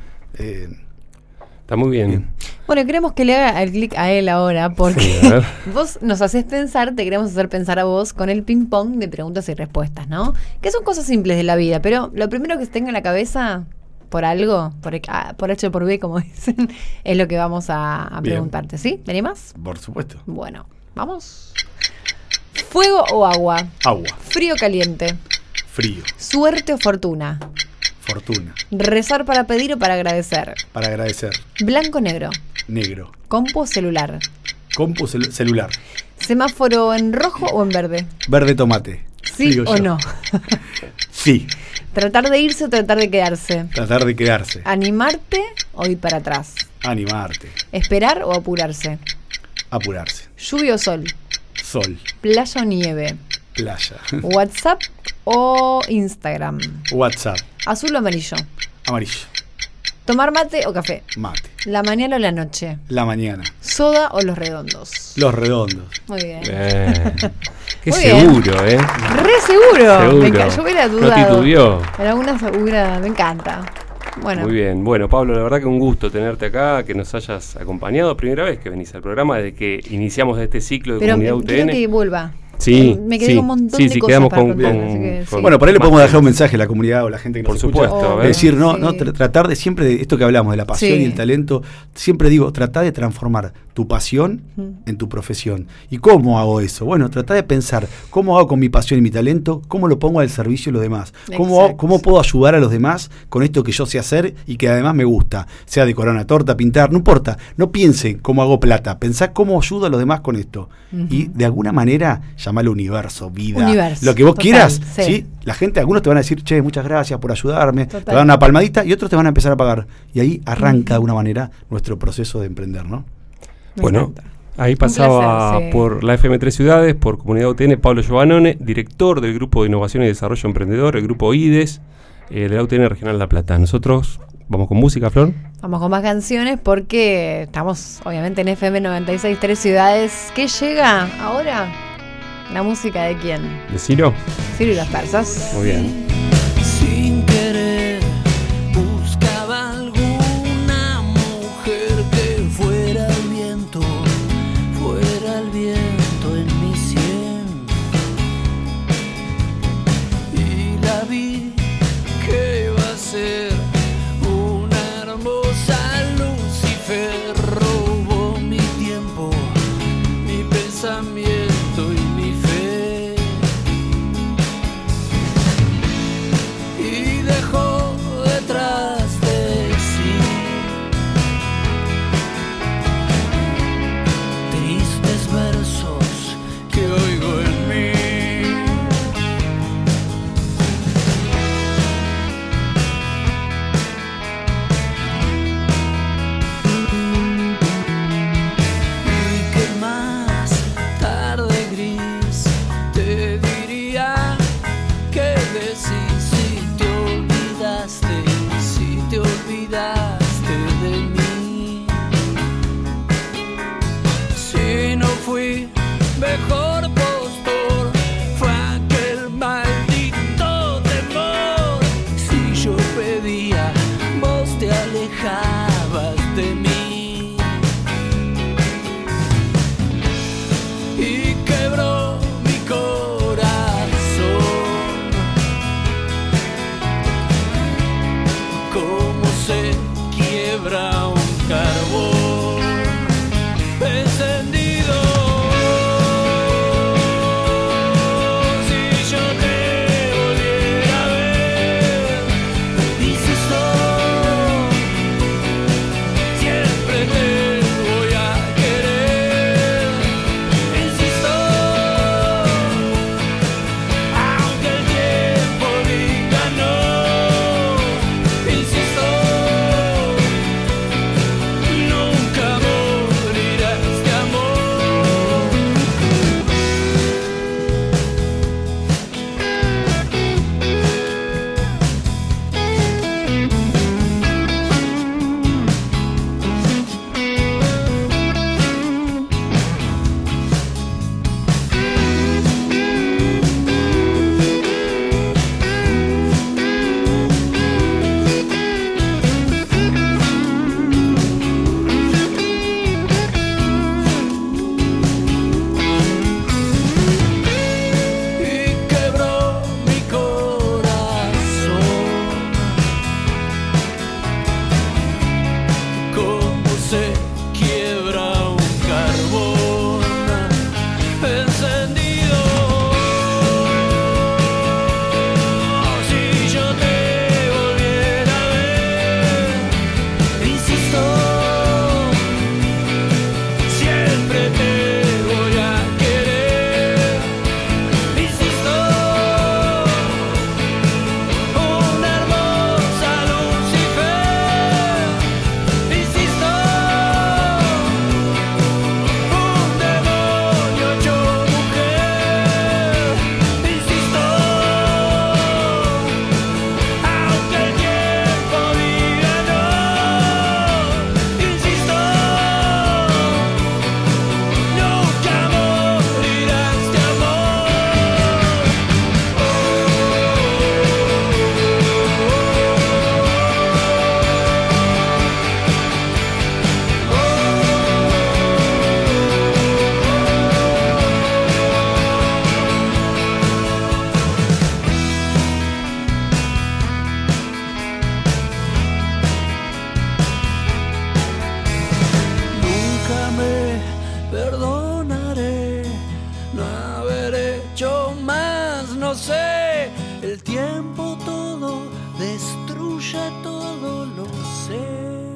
está muy bien. Bien. Bueno, queremos que le haga el clic a él ahora, porque Sí, a ver. vos nos haces pensar, te queremos hacer pensar a vos con el ping-pong de preguntas y respuestas, ¿no? Que son cosas simples de la vida, pero lo primero que se tenga en la cabeza, por algo, por H o por B, como dicen, es lo que vamos a Bien. preguntarte, ¿sí? ¿Te animás? Por supuesto. Bueno, vamos. ¿Fuego o agua? Agua, ¿Frío o caliente? frío, ¿Suerte o fortuna? fortuna, ¿Rezar para pedir o para agradecer? para agradecer, ¿Blanco o negro? negro, ¿Compu o celular? compu celular, ¿Semáforo en rojo o en verde? verde tomate. ¿Sí digo o yo. no? Sí, ¿Tratar de irse o tratar de quedarse? tratar de quedarse, ¿Animarte o ir para atrás? animarte, ¿Esperar o apurarse? apurarse, ¿Lluvia o sol? sol, ¿Playa o nieve? playa, ¿WhatsApp o Instagram? WhatsApp, ¿Azul o amarillo? amarillo, ¿Tomar mate o café? mate, ¿La mañana o la noche? la mañana, ¿Soda o los redondos? los redondos. Muy bien. Qué Muy bien. seguro, Re seguro. Seguro. Yo hubiera No dudado. titubeó. En algunas me encanta. Bueno. Muy bien. Bueno, Pablo, la verdad que un gusto tenerte acá, que nos hayas acompañado. Primera vez que venís al programa desde que iniciamos este ciclo de Pero Comunidad quiero UTN. que vuelva. Sí, Me quedé sí, con un montón sí, de sí, cosas quedamos para con- contar, con- así que con- sí. Bueno, por ahí le Más podemos dejar un temas. mensaje a la comunidad o a la gente que Por nos escucha. supuesto, a ver. Es decir, no, Sí. no tratar de siempre de esto que hablamos, de la pasión Sí. y el talento. Siempre digo, trata de transformar tu pasión en tu profesión. ¿Y cómo hago eso? Bueno, trata de pensar, ¿cómo hago con mi pasión y mi talento? ¿Cómo lo pongo al servicio de los demás? Exacto. ¿Cómo puedo ayudar a los demás con esto que yo sé hacer y que además me gusta? Sea decorar una torta, pintar, no importa. No piense cómo hago plata, pensá cómo ayudo a los demás con esto. Y de alguna manera, llamalo universo, vida, Universo, lo que vos total, quieras. sí. ¿Sí? La gente, algunos te van a decir, che, muchas gracias por ayudarme, Total. te van a dar una palmadita y otros te van a empezar a pagar. Y ahí arranca de alguna manera nuestro proceso de emprender, ¿no? Me Bueno, encanta. ahí pasaba placer, sí. por la FM3 Ciudades, por Comunidad UTN, Pablo Giovannone, director del Grupo de Innovación y Desarrollo Emprendedor, el Grupo IDES, de la UTN Regional La Plata. Nosotros vamos con música, Flor. Vamos con más canciones porque estamos obviamente en FM 96, 3 ciudades. ¿Qué llega ahora? ¿La música de quién? ¿De Ciro? Ciro y las Persas. Muy bien. Sin querer buscaba alguna mujer que fuera el viento en mi sien. Y la vi que iba a ser una hermosa Lucifer. Robó mi tiempo, mi pensamiento y mi fe. Y dejó detrás de sí tristes versos que oigo en mí. Y que más tarde gris te diría que decís si te olvidaste de mí. Si no fui mejor postor, fue aquel maldito temor. Si yo pedía, vos te alejabas de mí. Y quebró mi corazón perdonaré no haber hecho más, no sé. El tiempo todo destruye todo, lo sé.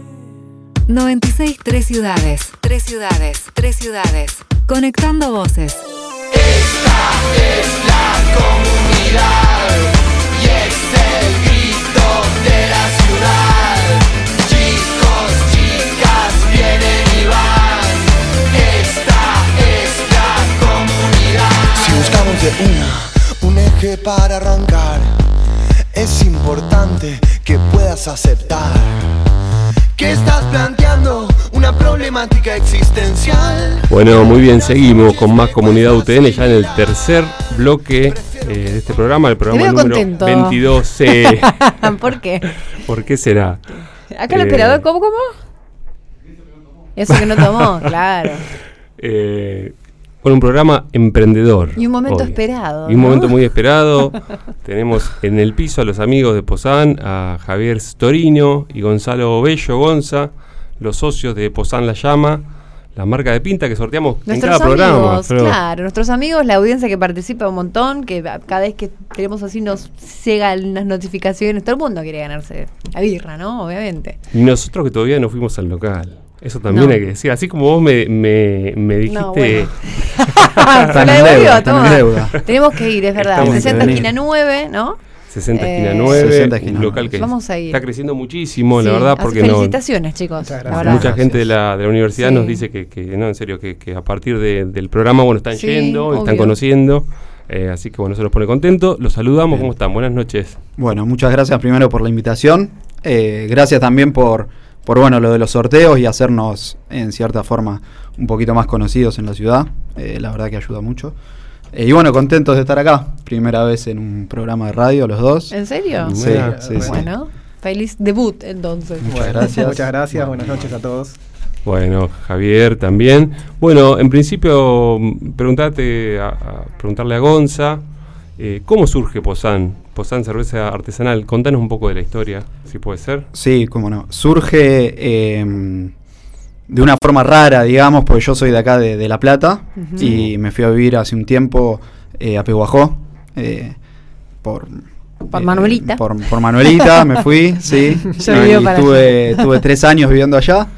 96 3 ciudades, 3 ciudades, 3 ciudades. Conectando voces. Esta es la comunidad y es el grito de la ciudad. Chicos, chicas, vienen y van. Esta es la comunidad. Si buscamos de un eje para arrancar, es importante que puedas aceptar que estás planteando una problemática existencial. Bueno, muy bien, seguimos con más Comunidad UTN ya en el tercer bloque de este programa, el programa número contento. 22C. ¿Por qué? ¿Por qué será? Acá el operador, ¿cómo? Eso que no tomó, claro. Bueno, un programa emprendedor. Y un momento hoy. esperado. Y un ¿no? momento muy esperado. Tenemos en el piso a los amigos de Pozán, a Javier Storino y Gonzalo Bello Gonza, los socios de Pozán La Llama, la marca de pinta que sorteamos en cada programa. Claro, nuestros amigos, la audiencia que participa un montón, que cada vez que tenemos así nos llegan las notificaciones, todo el mundo quiere ganarse la birra, ¿no? Obviamente. Y nosotros que todavía no fuimos al local. Eso también hay que decir. Así como vos me dijiste. No, bueno. Están en deuda, están en deuda. Tenemos que ir, es verdad. Estamos 60 que esquina 9, ¿no? 60 esquina 9, 60 esquina un local 9. que Vamos a ir. está creciendo muchísimo, la Sí, verdad, así porque felicitaciones, chicos. Muchas la gracias. verdad. mucha gente de la universidad Sí. nos dice que no, en serio, que a partir del programa, bueno, están Sí, yendo, están obvio. conociendo. Así que bueno, eso nos pone contentos. Los saludamos, ¿cómo están? Buenas noches. Bueno, muchas gracias primero por la invitación. Gracias también por bueno, lo de los sorteos y hacernos, en cierta forma, un poquito más conocidos en la ciudad. La verdad que ayuda mucho. Y bueno, contentos de estar acá. Primera vez en un programa de radio, los dos. ¿En serio? Sí, sí, sí. Bueno, feliz debut entonces. Muchas gracias. Muchas gracias, buenas noches a todos. Bueno, Javier también. Bueno, en principio, preguntarle a Gonza, ¿cómo surge Pozán? Pozán Cerveza Artesanal. Contanos un poco de la historia, si puede ser. Sí, cómo no. Surge de una forma rara, digamos, porque yo soy de acá de La Plata. Ujú. Y me fui a vivir hace un tiempo a Pehuajó. Por Manuelita. Por Manuelita me fui, sí. Yo vivo Y para tuve 3 años viviendo allá.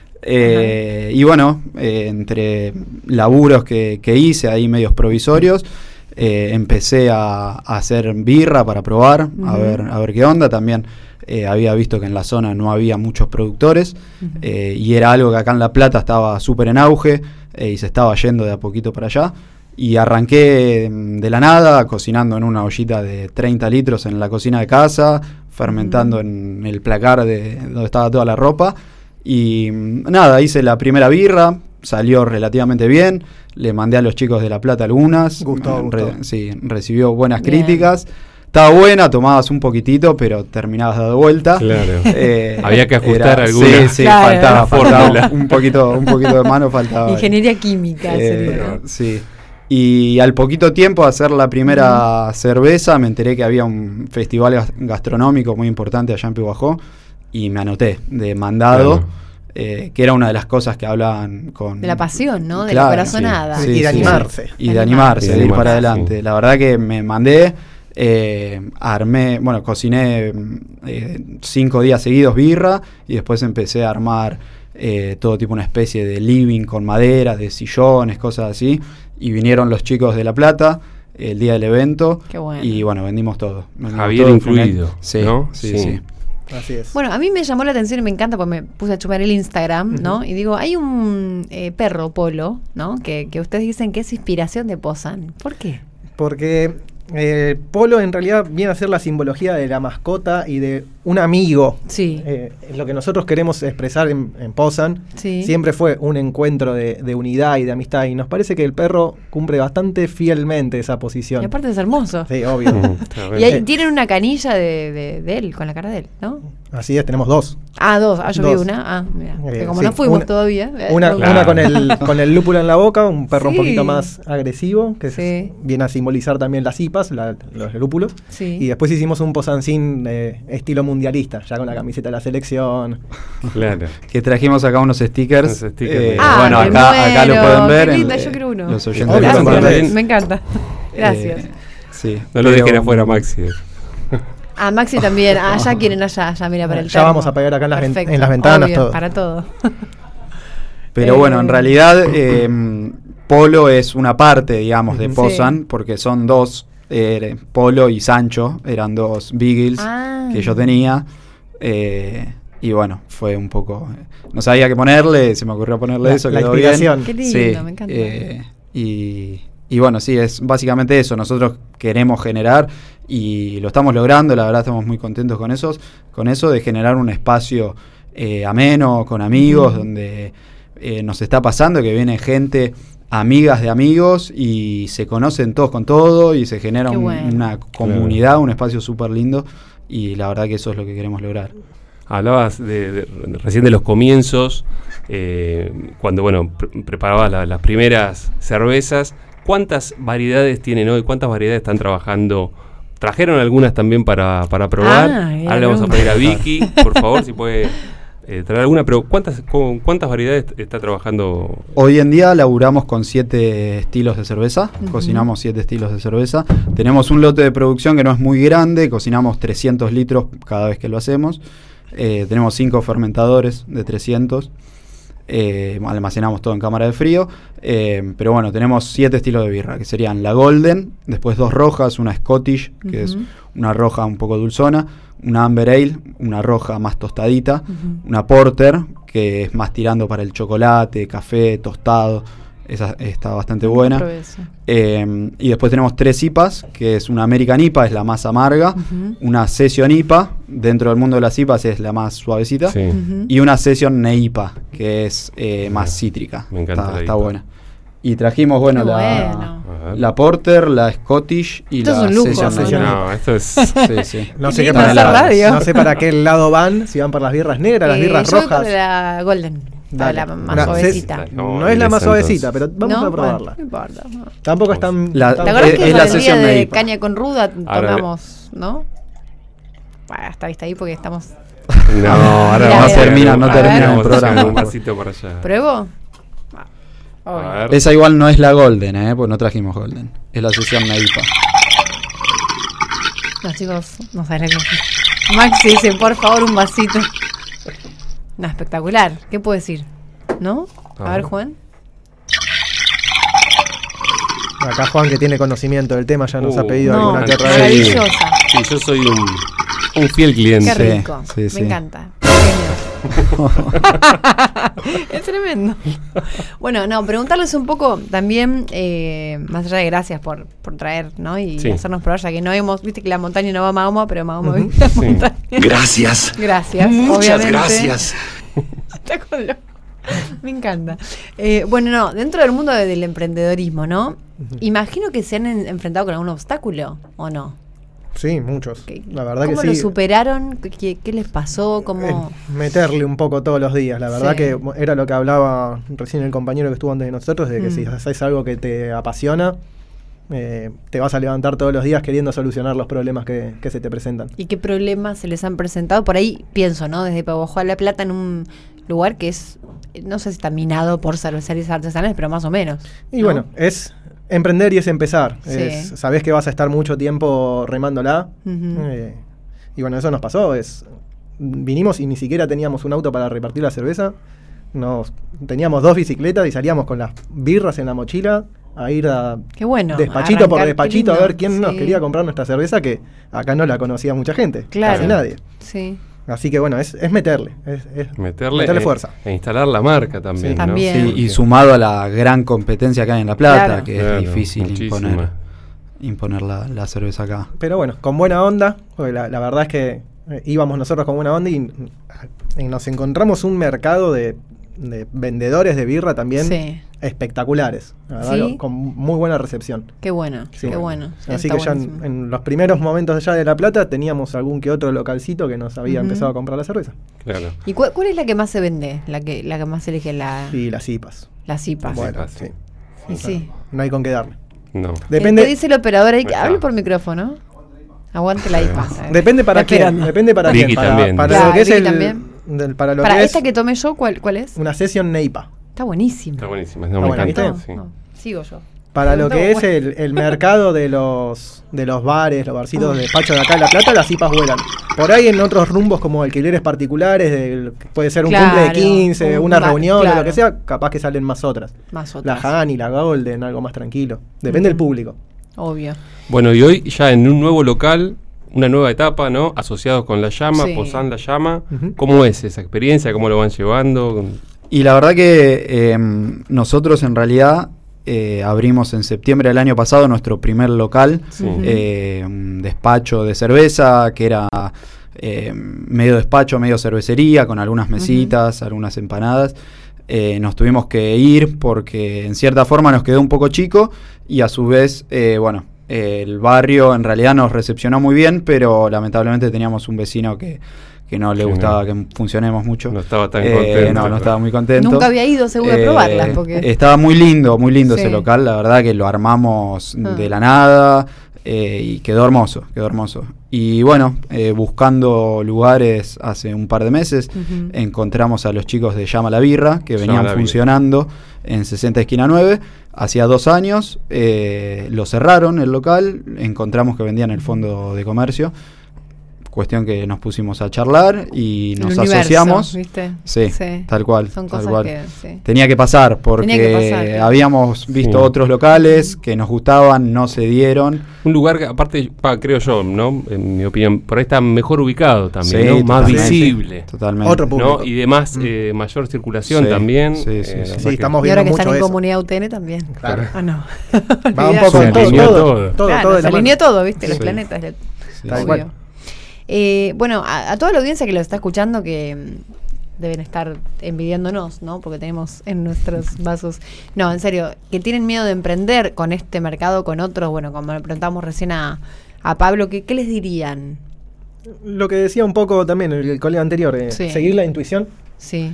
Y bueno, entre laburos que hice ahí medios provisorios, empecé a hacer birra para probar, Ujú. a ver qué onda. También había visto que en la zona no había muchos productores. Ujú. Y era algo que acá en La Plata estaba súper en auge y se estaba yendo de a poquito para allá. Y arranqué de la nada, cocinando en una ollita de 30 litros en la cocina de casa, fermentando en el placar donde estaba toda la ropa. Y nada, hice la primera birra, salió relativamente bien, le mandé a los chicos de La Plata algunas. Gustó. Sí, recibió buenas Bien. críticas. Estaba buena, tomabas un poquitito, pero terminabas dado vuelta. Claro. Había que ajustar alguna. Sí, sí, Claro. faltaba un poquito de mano faltaba. Ingeniería química sería, ¿no? Sí. Y al poquito tiempo de hacer la primera cerveza, me enteré que había un festival gastronómico muy importante allá en Pehuajó y me anoté de mandado, que era una de las cosas que hablaban con... De la pasión, ¿no? De Claro, la corazonada. sí, Y de animarse. Y de animarse, de ir para animarse, adelante. sí. La verdad que me mandé, armé, bueno, cociné 5 días seguidos birra y después empecé a armar todo tipo una especie de living con madera, de sillones, cosas así. Y vinieron los chicos de La Plata el día del evento. Qué bueno. Y bueno, vendimos todo. Javier incluido, Sí, ¿no? sí, Sí. sí. Así es. Bueno, a mí me llamó la atención y me encanta porque me puse a chumar el Instagram, ¿no? Y digo, hay un perro polo, ¿no? Que ustedes dicen que es inspiración de Pozán. ¿Por qué? Porque Polo en realidad viene a ser la simbología de la mascota y de un amigo. Sí. Es lo que nosotros queremos expresar en Pozán. Sí. Siempre fue un encuentro de unidad y de amistad. Y nos parece que el perro cumple bastante fielmente esa posición. Y aparte es hermoso. Sí, obvio. Está bien. Y ahí tienen una canilla de él, con la cara de él, ¿no? Así es, tenemos 2. Ah, 2. Ah, yo vi Dos. una. Ah, mira. Que como Sí, no fuimos una- todavía. Una con el lúpulo en la boca, un perro un Sí. poquito más agresivo, que Sí. viene a simbolizar también las IPAs, los lúpulos. Sí. Y después hicimos un posancín estilo mundialista, ya con la camiseta de la selección. Claro. Que trajimos acá unos stickers. Unos stickers. Bueno, me acá lo muero. pueden ver. Qué linda, en- yo quiero uno. Los oyentes Obvio, lo pueden ver. Gracias. Me encanta. Gracias. Sí. No lo Pero- dejen afuera, Maxi. Ah, Maxi también. Ah, ya quieren allá, mira para el Ya termo. vamos a pegar acá en las Perfecto, en las ventanas, obvio, todo. para todo. Pero bueno, en realidad Polo es una parte, digamos, de Sí. Posan, porque son 2, Polo y Sancho, eran 2 Beagles Ah. que yo tenía. Y bueno, fue un poco... no sabía qué ponerle, se me ocurrió ponerle eso, La quedó inspiración. bien. Qué lindo, Sí, me encanta. y bueno, sí, es básicamente eso. Nosotros queremos generar, y lo estamos logrando, la verdad estamos muy contentos con eso de generar un espacio ameno, con amigos, donde nos está pasando que viene gente, amigas de amigos, y se conocen todos con todo, y se genera Qué bueno. una comunidad, un espacio súper lindo, y la verdad que eso es lo que queremos lograr. Hablabas recién de los comienzos, cuando preparabas las primeras cervezas. ¿Cuántas variedades tienen hoy? ¿Cuántas variedades están trabajando? ¿Trajeron algunas también para probar? Ahora le vamos a pedir a Vicky, por favor, si puede traer alguna. Pero ¿cuántas variedades está trabajando? Hoy en día laburamos con 7 estilos de cerveza, cocinamos 7 estilos de cerveza. Tenemos un lote de producción que no es muy grande, cocinamos 300 litros cada vez que lo hacemos. Tenemos 5 fermentadores de 300. Almacenamos todo en cámara de frío, pero bueno, tenemos 7 estilos de birra, que serían la Golden, después 2 rojas, una Scottish, que es una roja un poco dulzona, una Amber Ale, una roja más tostadita, una Porter, que es más tirando para el chocolate, café, tostado. Esa está bastante buena. Y después tenemos 3 IPAs, que es una American IPA, es la más amarga, una Session IPA, dentro del mundo de las IPAs es la más suavecita, Sí. y una Session NEIPA, que es más cítrica. Me encanta la Está IPA. buena. Y trajimos, Qué bueno. la Porter, la Scottish y Esto es la un lujo, Session ¿no? NEIPA. No, esto es... Sí, sí. No sé, Qué qué lindo hacer radio. no sé para qué lado van, si van por las birras negras, las birras yo rojas. con la Golden. Para Dale. la más Una- suavecita. No es la más suavecita, pero vamos ¿No? a probarla. Bueno, no importa. Tampoco es tan... La- ¿Te acuerdas que es con la el día sesión de NEIPA. caña con ruda Ahora- tomamos, ¿no? Bueno, hasta viste ahí porque estamos... No, ahora Mira, vamos a termina, hacer- no ahora termina vamos el a hacer programa. un vasito para allá. ¿Pruebo? A ver. Esa igual no es la Golden, pues no trajimos Golden. Es la Session NEIPA. No, chicos, no saben la que... Maxi dice, por favor, un vasito. No, espectacular. ¿Qué puedo decir? ¿No? A ver, Juan. Acá Juan, que tiene conocimiento del tema, ya nos ha pedido No, alguna que otra vez. maravillosa. Sí, yo soy un fiel cliente. Qué rico. sí, Me sí. encanta. Es tremendo. Bueno, no, preguntarles un poco también, más allá de gracias por traer, ¿no? Y Sí. hacernos probar, ya que no hemos, viste que la montaña no va a Mahoma, pero Mahoma vive en la Sí. montaña. Gracias. Gracias. Muchas obviamente. gracias. Está con lo- Me encanta. Bueno, no, dentro del mundo del emprendedorismo, ¿no? Imagino que se han enfrentado con algún obstáculo, ¿o no? Sí, muchos. La verdad que ¿Cómo sí. lo superaron? ¿Qué les pasó? ¿Cómo...? Meterle un poco todos los días. La verdad Sí. que era lo que hablaba recién el compañero que estuvo antes de nosotros, de que Mm. si haces algo que te apasiona, te vas a levantar todos los días queriendo solucionar los problemas que se te presentan. ¿Y qué problemas se les han presentado? Por ahí pienso, ¿no? Desde Pabojó a La Plata, en un lugar que es, no sé si está minado por cervecerías artesanales, pero más o menos. Y ¿no? bueno, es emprender y es empezar. Sí. Sabés que vas a estar mucho tiempo remándola. Ujú. Y bueno, eso nos pasó. Vinimos y ni siquiera teníamos un auto para repartir la cerveza. Teníamos 2 bicicletas y salíamos con las birras en la mochila a ir a Qué bueno. despachito por arrancar, despachito qué a ver lindo. quién nos Sí. quería comprar nuestra cerveza, que acá no la conocía mucha gente. Claro. Casi nadie. Sí. Así que bueno, es meterle. Meterle fuerza. E instalar la marca también, Sí. ¿no? También. Sí, y sumado a la gran competencia que hay en La Plata, Claro. que Claro, es difícil muchísima. imponer la cerveza acá. Pero bueno, con buena onda, porque la verdad es que íbamos nosotros con buena onda y nos encontramos un mercado de vendedores de birra también Sí. espectaculares, la verdad, ¿Sí? con muy buena recepción. Qué bueno, Sí. qué bueno. Así Está que ya buenísimo. en los primeros momentos allá de La Plata teníamos algún que otro localcito que nos había Ujú. empezado a comprar la cerveza. Claro. ¿Y cuál es la que más se vende? La que más se elige, Y las IPAs. las IPAs. Bueno, IPAs, sí. Y sí. No hay con qué darle. No. Depende, ¿Qué dice el operador ahí? Ahí está. Hable por micrófono. Aguante la IPA. depende para Está quién. esperando. Depende para Vicky quién. Para, también. para Claro, lo que es Vicky el. también. Para lo Para que esta es que tomé yo, ¿cuál es? una sesión Neipa. Está buenísima. Está buenísima. Está No, me buena, encanta. ¿viste? Sí. No, sigo yo. Para lo Está que es bueno. el mercado de los bares, los barcitos de despacho de acá de La Plata, las IPAs vuelan. Por ahí en otros rumbos como alquileres particulares, puede ser un Claro, cumple de 15, un una bar, reunión claro. o lo que sea, capaz que salen más otras. Más La otras. Hani, la Golden, algo más tranquilo. Depende del público. Obvio. Bueno, y hoy ya en un nuevo local, una nueva etapa, ¿no? Asociados con La Llama, Sí. Posán La Llama. Ujú. ¿Cómo es esa experiencia? ¿Cómo lo van llevando? Y la verdad que nosotros en realidad abrimos en septiembre del año pasado nuestro primer local, Sí. un despacho de cerveza que era medio despacho, medio cervecería, con algunas mesitas, algunas empanadas. Nos tuvimos que ir porque en cierta forma nos quedó un poco chico y a su vez, el barrio en realidad nos recepcionó muy bien, pero lamentablemente teníamos un vecino que no le Sí, gustaba no. que funcionemos mucho. No estaba tan contento. No estaba muy contento. Nunca había ido seguro a probarlas. Porque... Estaba muy lindo Sí. ese local, la verdad que lo armamos Ah. de la nada y quedó hermoso. Y bueno, buscando lugares hace un par de meses, Ujú. encontramos a los chicos de Llama la Birra, que Llama venían la Birra. funcionando en 60 esquina 9. Hacía 2 años, lo cerraron el local, encontramos que vendían el fondo de comercio. Cuestión que nos pusimos a charlar y El nos universo, asociamos. ¿viste? Sí, tal cual. Son tal cosas cual. que... Sí. Tenía que pasar porque Tenía que pasar, claro. habíamos visto Sí. otros locales que nos gustaban, no se dieron. Un lugar que, aparte, creo yo, ¿no? En mi opinión, por ahí está mejor ubicado también, Sí, ¿no? Más totalmente. visible. Totalmente. Otro público. ¿No? Y demás, mayor circulación Sí, también. sí, sí, la sí. verdad Sí, que- estamos Y ahora viendo que están mucho en eso. comunidad UTN también. Claro. Ah, no. Va un Olvidate. poco Se en todo, alineó todo, todo. todo, Claro, todo de se la mano. alineó todo, ¿viste? Los Sí. planetas. Sí. Tal Obvio. cual. Bueno, a toda la audiencia que lo está escuchando, que deben estar envidiándonos, ¿no? Porque tenemos en nuestros vasos. No, en serio, que tienen miedo de emprender con este mercado, con otros. Bueno, como le preguntamos recién a Pablo, ¿qué les dirían? Lo que decía un poco también el colega anterior, Sí. seguir la intuición. Sí.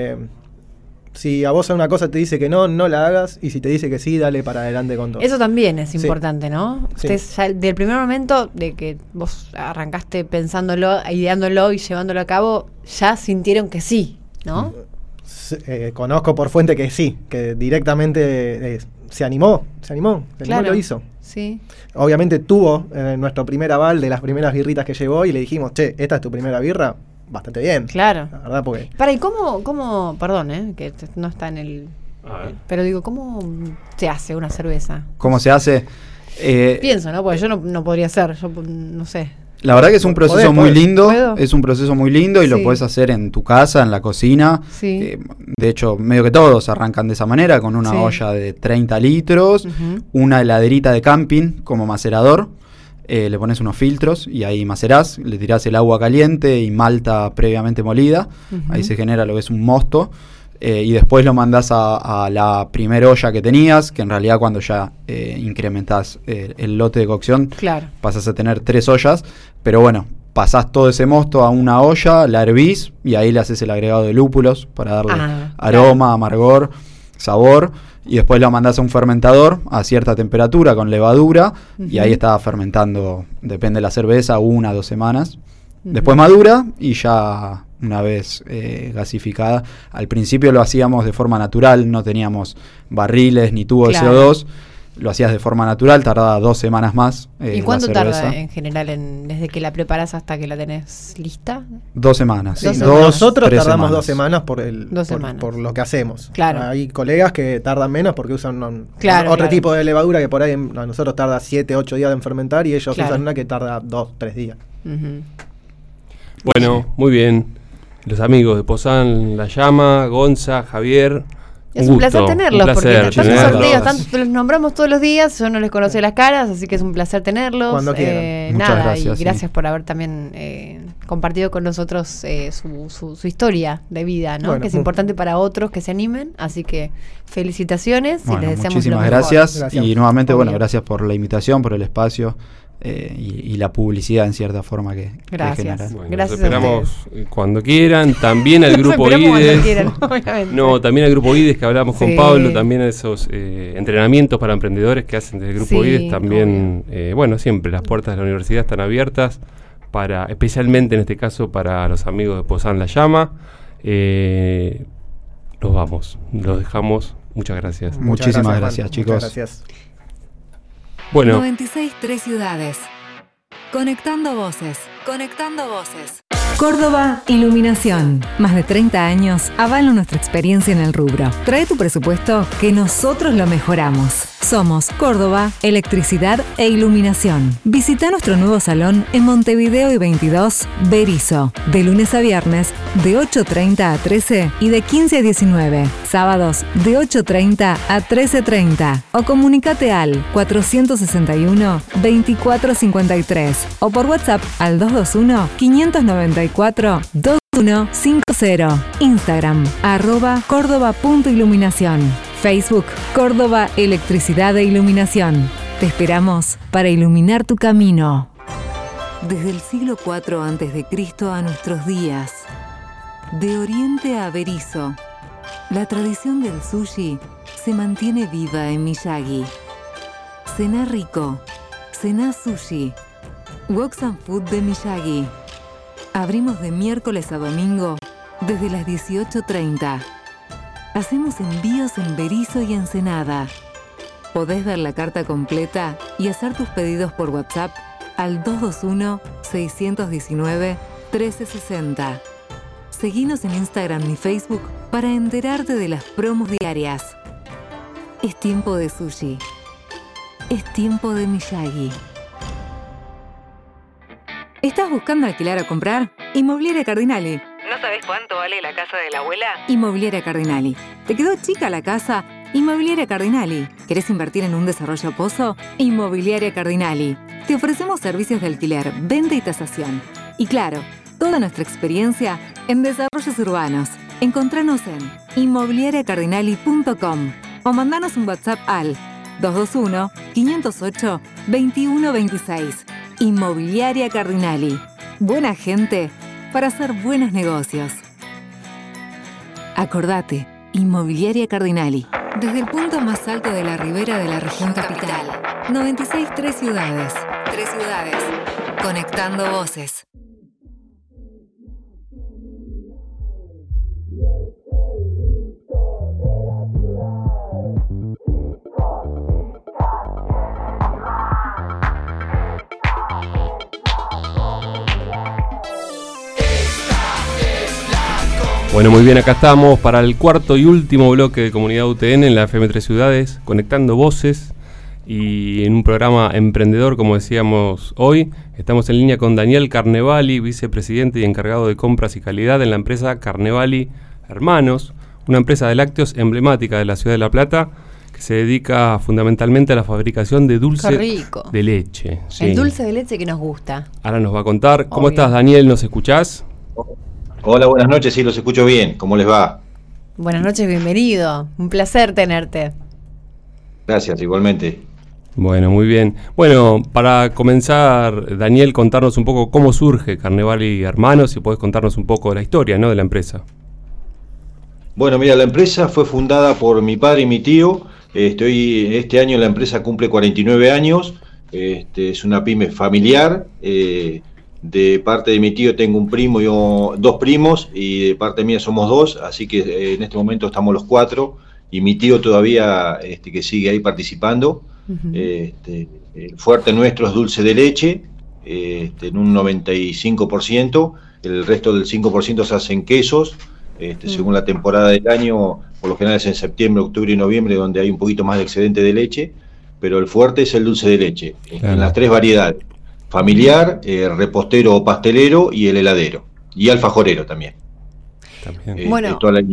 Si a vos una cosa te dice que no la hagas. Y si te dice que sí, dale para adelante con todo. Eso también es Sí. importante, ¿no? Sí. Ustedes ya del primer momento de que vos arrancaste pensándolo, ideándolo y llevándolo a cabo, ya sintieron que sí, ¿no? Conozco por fuente que sí, que directamente se animó, Claro. lo hizo. Sí. Obviamente tuvo nuestro primer aval de las primeras birritas que llevó y le dijimos, che, esta es tu primera birra, bastante bien. Claro. La verdad, porque ¿Y cómo, perdón, que no está en el... A ver. Pero digo, ¿cómo se hace una cerveza? ¿Cómo se hace? Pienso, ¿no? Porque yo no podría hacer, yo no sé. La verdad que es un proceso muy podés. lindo, ¿Puedo? es un proceso muy lindo y lo Sí. podés hacer en tu casa, en la cocina. Sí. De hecho, medio que todos arrancan de esa manera, con una Sí. olla de 30 litros, Ujú. una heladerita de camping como macerador, le pones unos filtros y ahí macerás, le tirás el agua caliente y malta previamente molida, Ujú. ahí se genera lo que es un mosto. Y después lo mandás a la primera olla que tenías, que en realidad cuando ya incrementás el lote de cocción, Claro. pasás a tener 3 ollas, pero bueno, pasás todo ese mosto a una olla, la hervís y ahí le haces el agregado de lúpulos para darle aroma, amargor, sabor, y después lo mandás a un fermentador a cierta temperatura con levadura y ahí está fermentando, depende de la cerveza, 1 a 2 semanas. Después madura y ya una vez gasificada. Al principio lo hacíamos de forma natural, no teníamos barriles ni tubo Claro. de CO2. Lo hacías de forma natural, tardaba 2 semanas más. ¿Y la cuánto cerveza. tarda en general desde que la preparas hasta que la tenés lista? 2 semanas. sí, Dos semanas. nosotros 3 tardamos semanas. 2 semanas Dos semanas. por lo que hacemos. Claro. Hay colegas que tardan menos porque usan Claro, otro claro. tipo de levadura que por ahí a nosotros tarda 7, 8 días en fermentar y ellos Claro. usan una que tarda 2, 3 días. Ujú. Bueno, muy bien. Los amigos de Posán, La Llama, Gonza, Javier. Es un placer tenerlos, porque tantos tenerlos. sorteos, tantos los nombramos todos los días, yo no les conocía las caras, así que es un placer tenerlos. Cuando quieran. Muchas Nada, gracias, y sí. gracias por haber también compartido con nosotros su historia de vida, ¿no? Bueno, que es importante para otros que se animen, así que felicitaciones y Bueno, les deseamos muchísimas lo mejor. gracias. Y nuevamente, Obvio. bueno, gracias por la invitación, por el espacio y la publicidad en cierta forma que generan. Bueno, Gracias los esperamos cuando quieran, también al Los grupo esperamos cuando IDES. quieran, obviamente. No, también al grupo IDES que hablamos con Sí. Pablo, también a esos entrenamientos para emprendedores que hacen del grupo Sí, IDES, también, bueno, siempre las puertas de la universidad están abiertas, especialmente en este caso para los amigos de Posán La Llama. Los vamos, los dejamos. Muchas gracias. Muchísimas gracias, Juan. chicos. Muchas gracias. Bueno, 96.3 ciudades. Conectando voces. Conectando voces. Córdoba Iluminación. Más de 30 años avalan nuestra experiencia en el rubro. Trae tu presupuesto que nosotros lo mejoramos. Somos Córdoba Electricidad e Iluminación. Visita nuestro nuevo salón en Montevideo y 22, Berizo. De lunes a viernes, de 8:30 a 13 y de 15 a 19. Sábados, de 8:30 a 13:30. O comunicate al 461-2453 o por WhatsApp al 221-594-2150. Instagram, @Córdoba.iluminación. Facebook, Córdoba Electricidad e Iluminación. Te esperamos para iluminar tu camino. Desde el siglo IV a.C. a nuestros días, de Oriente a Berizo, la tradición del sushi se mantiene viva en Miyagi. Cená rico, cená sushi. Woksan Food de Miyagi. Abrimos de miércoles a domingo desde las 18:30. Hacemos envíos en Berizo y Ensenada. Podés ver la carta completa y hacer tus pedidos por WhatsApp al 221-619-1360. Seguinos en Instagram y Facebook para enterarte de las promos diarias. Es tiempo de sushi. Es tiempo de Miyagi. ¿Estás buscando alquilar o comprar? Inmobiliaria Cardinali. ¿No sabes cuánto vale la casa de la abuela? Inmobiliaria Cardinali. ¿Te quedó chica la casa? Inmobiliaria Cardinali. ¿Querés invertir en un desarrollo pozo? Inmobiliaria Cardinali. Te ofrecemos servicios de alquiler, venta y tasación. Y claro, toda nuestra experiencia en desarrollos urbanos. Encontranos en inmobiliariacardinali.com o mandanos un WhatsApp al 221-508-2126. Inmobiliaria Cardinali. Buena gente para hacer buenos negocios. Acordate, Inmobiliaria Cardinali. Desde el punto más alto de la ribera de la región capital. 96.3 ciudades. 3 ciudades. Conectando voces. bueno, muy bien, acá estamos para el cuarto y último bloque de Comunidad UTN en la FM3 Ciudades, conectando voces y en un programa emprendedor, como decíamos hoy. Estamos en línea con Daniel Carnevali, vicepresidente y encargado de compras y calidad en la empresa Carnevali Hermanos, una empresa de lácteos emblemática de la ciudad de La Plata, que se dedica fundamentalmente a la fabricación de dulce de leche. Sí. El dulce de leche que nos gusta. Ahora nos va a contar. ¿Cómo Obvio. estás, Daniel? ¿Nos escuchás? Hola, buenas noches, sí, los escucho bien. ¿Cómo les va? Buenas noches, bienvenido. Un placer tenerte. Gracias, igualmente. Bueno, muy bien. Bueno, para comenzar, Daniel, contarnos un poco cómo surge Carnevali Hermanos, si podés contarnos un poco de la historia, ¿no?, de la empresa. Bueno, mira, la empresa fue fundada por mi padre y mi tío. Este año la empresa cumple 49 años. Es una pyme familiar. De parte de mi tío tengo un primo y dos primos, y de parte mía somos dos, así que en este momento estamos los cuatro, y mi tío todavía que sigue ahí participando. Uh-huh. El fuerte nuestro es dulce de leche, en un 95%, el resto del 5% se hacen quesos, según la temporada del año, por lo general es en septiembre, octubre y noviembre, donde hay un poquito más de excedente de leche, pero el fuerte es el dulce de leche, en las tres variedades: familiar, repostero o pastelero, y el heladero, y alfajorero también. Bueno, toda la línea.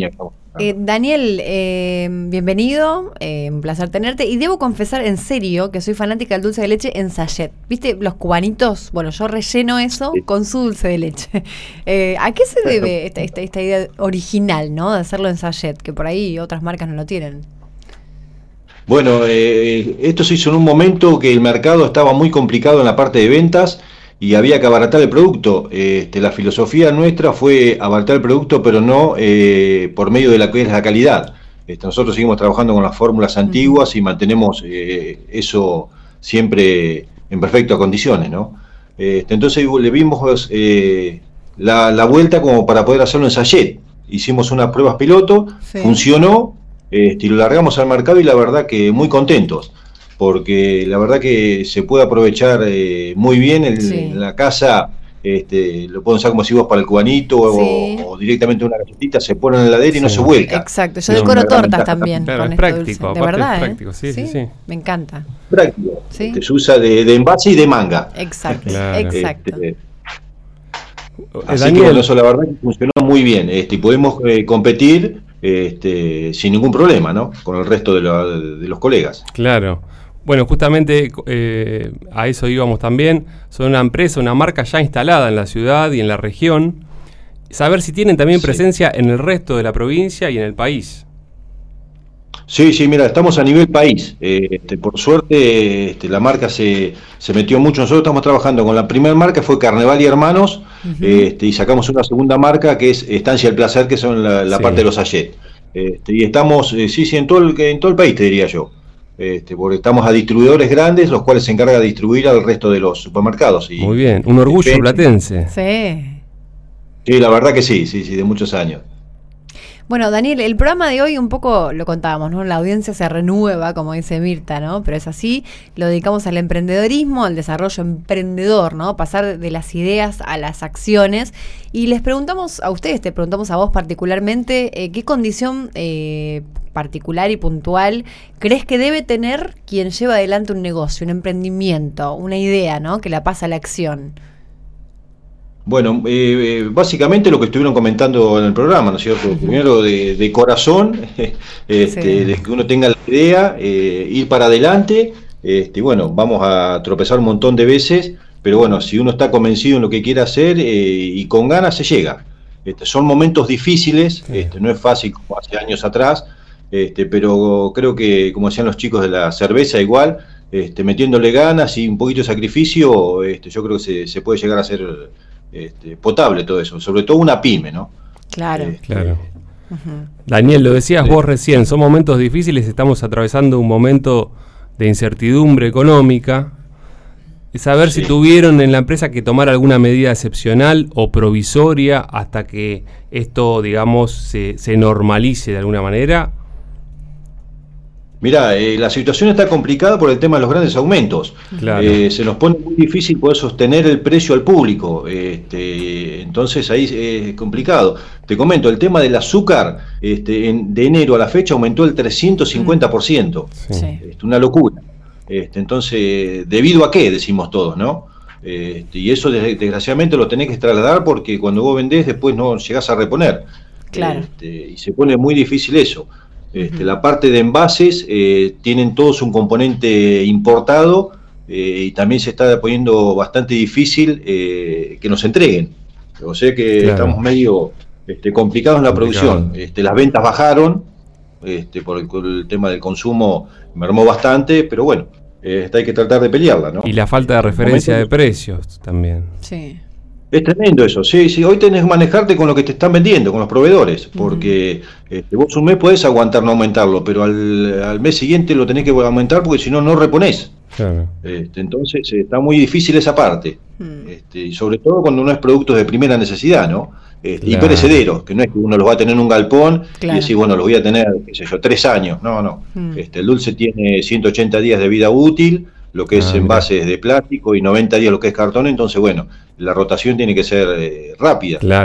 Daniel, bienvenido, un placer tenerte. Y debo confesar en serio que soy fanática del dulce de leche en sachet. ¿Viste los cubanitos? Bueno, yo relleno eso con su dulce de leche. ¿A qué se debe esta idea original, ¿no? De hacerlo en sachet, que por ahí otras marcas no lo tienen? Bueno, esto se hizo en un momento que el mercado estaba muy complicado en la parte de ventas y había que abaratar el producto. La filosofía nuestra fue abaratar el producto, pero no por medio de la que es la calidad. Nosotros seguimos trabajando con las fórmulas antiguas y mantenemos eso siempre en perfectas condiciones, ¿no? Entonces le vimos la vuelta como para poder hacerlo en sachet. Hicimos unas pruebas piloto, funcionó, y lo largamos al mercado y la verdad que muy contentos. Porque la verdad que se puede aprovechar muy bien en la casa, lo pueden usar como si vos para el cubanito o directamente una galletita, se pone en la heladera y no se vuelca. Exacto, yo decoro tortas también. Claro, con es práctico, dulce. De verdad, es práctico, sí. Me encanta. Práctico, se usa de envase y de manga. Exacto, claro. exacto. Así Daniel, que bueno, eso la verdad que funcionó muy bien, y podemos competir sin ningún problema, ¿no? Con el resto de los colegas. Claro. Bueno, justamente a eso íbamos también. Son una empresa, una marca ya instalada en la ciudad y en la región. Saber si tienen también presencia en el resto de la provincia y en el país. Sí, mira, estamos a nivel país. Por suerte la marca se metió mucho. Nosotros estamos trabajando con la primera marca, fue Carnaval y Hermanos, y sacamos una segunda marca que es Estancia del Placer, que son la parte de los sachets. Y estamos, en todo el país, te diría yo. Porque estamos a distribuidores grandes, los cuales se encargan de distribuir al resto de los supermercados. Y, muy bien, un orgullo platense. Sí, la verdad que sí, de muchos años. Bueno, Daniel, el programa de hoy un poco lo contábamos, ¿no? La audiencia se renueva, como dice Mirta, ¿no? Pero es así, lo dedicamos al emprendedorismo, al desarrollo emprendedor, ¿no? Pasar de las ideas a las acciones. Y les preguntamos a ustedes, te preguntamos a vos particularmente, ¿qué condición particular y puntual crees que debe tener quien lleva adelante un negocio, un emprendimiento, una idea, ¿no? Que la pasa a la acción? Bueno, básicamente lo que estuvieron comentando en el programa, ¿no es cierto? Primero de corazón, de que uno tenga la idea, ir para adelante, bueno, vamos a tropezar un montón de veces, pero bueno, si uno está convencido en lo que quiere hacer y con ganas se llega. Son momentos difíciles, no es fácil como hace años atrás, pero creo que, como decían los chicos de la cerveza, igual, metiéndole ganas y un poquito de sacrificio, yo creo que se puede llegar a ser potable todo eso, sobre todo una pyme, ¿no? Claro. Claro. Daniel, lo decías vos recién, son momentos difíciles, estamos atravesando un momento de incertidumbre económica. Saber si tuvieron en la empresa que tomar alguna medida excepcional o provisoria hasta que esto, digamos, se normalice de alguna manera. Mirá, la situación está complicada por el tema de los grandes aumentos. Claro. Se nos pone muy difícil poder sostener el precio al público. Entonces ahí es complicado. Te comento, el tema del azúcar, de enero a la fecha aumentó el 350%. Es una locura. Entonces, ¿debido a qué? Decimos todos, ¿no? Y eso desgraciadamente lo tenés que trasladar porque cuando vos vendés después no llegás a reponer. Claro. Y se pone muy difícil eso. La parte de envases tienen todos un componente importado y también se está poniendo bastante difícil que nos entreguen. O sea que estamos medio complicados en la producción. Las ventas bajaron, por el tema del consumo mermó bastante, pero bueno, hay que tratar de pelearla, ¿no? Y la falta de referencia de precios también. Sí. Es tremendo eso, sí, hoy tenés que manejarte con lo que te están vendiendo, con los proveedores, porque vos un mes podés aguantar no aumentarlo, pero al mes siguiente lo tenés que aumentar porque si no, no reponés. Claro. Entonces está muy difícil esa parte, y sobre todo cuando no es productos de primera necesidad, ¿no? Y perecederos, que no es que uno los va a tener en un galpón y decir, bueno, los voy a tener, qué sé yo, 3 años, no. El dulce tiene 180 días de vida útil, lo que es envases de plástico y 90 días lo que es cartón, entonces bueno, la rotación tiene que ser rápida. Claro.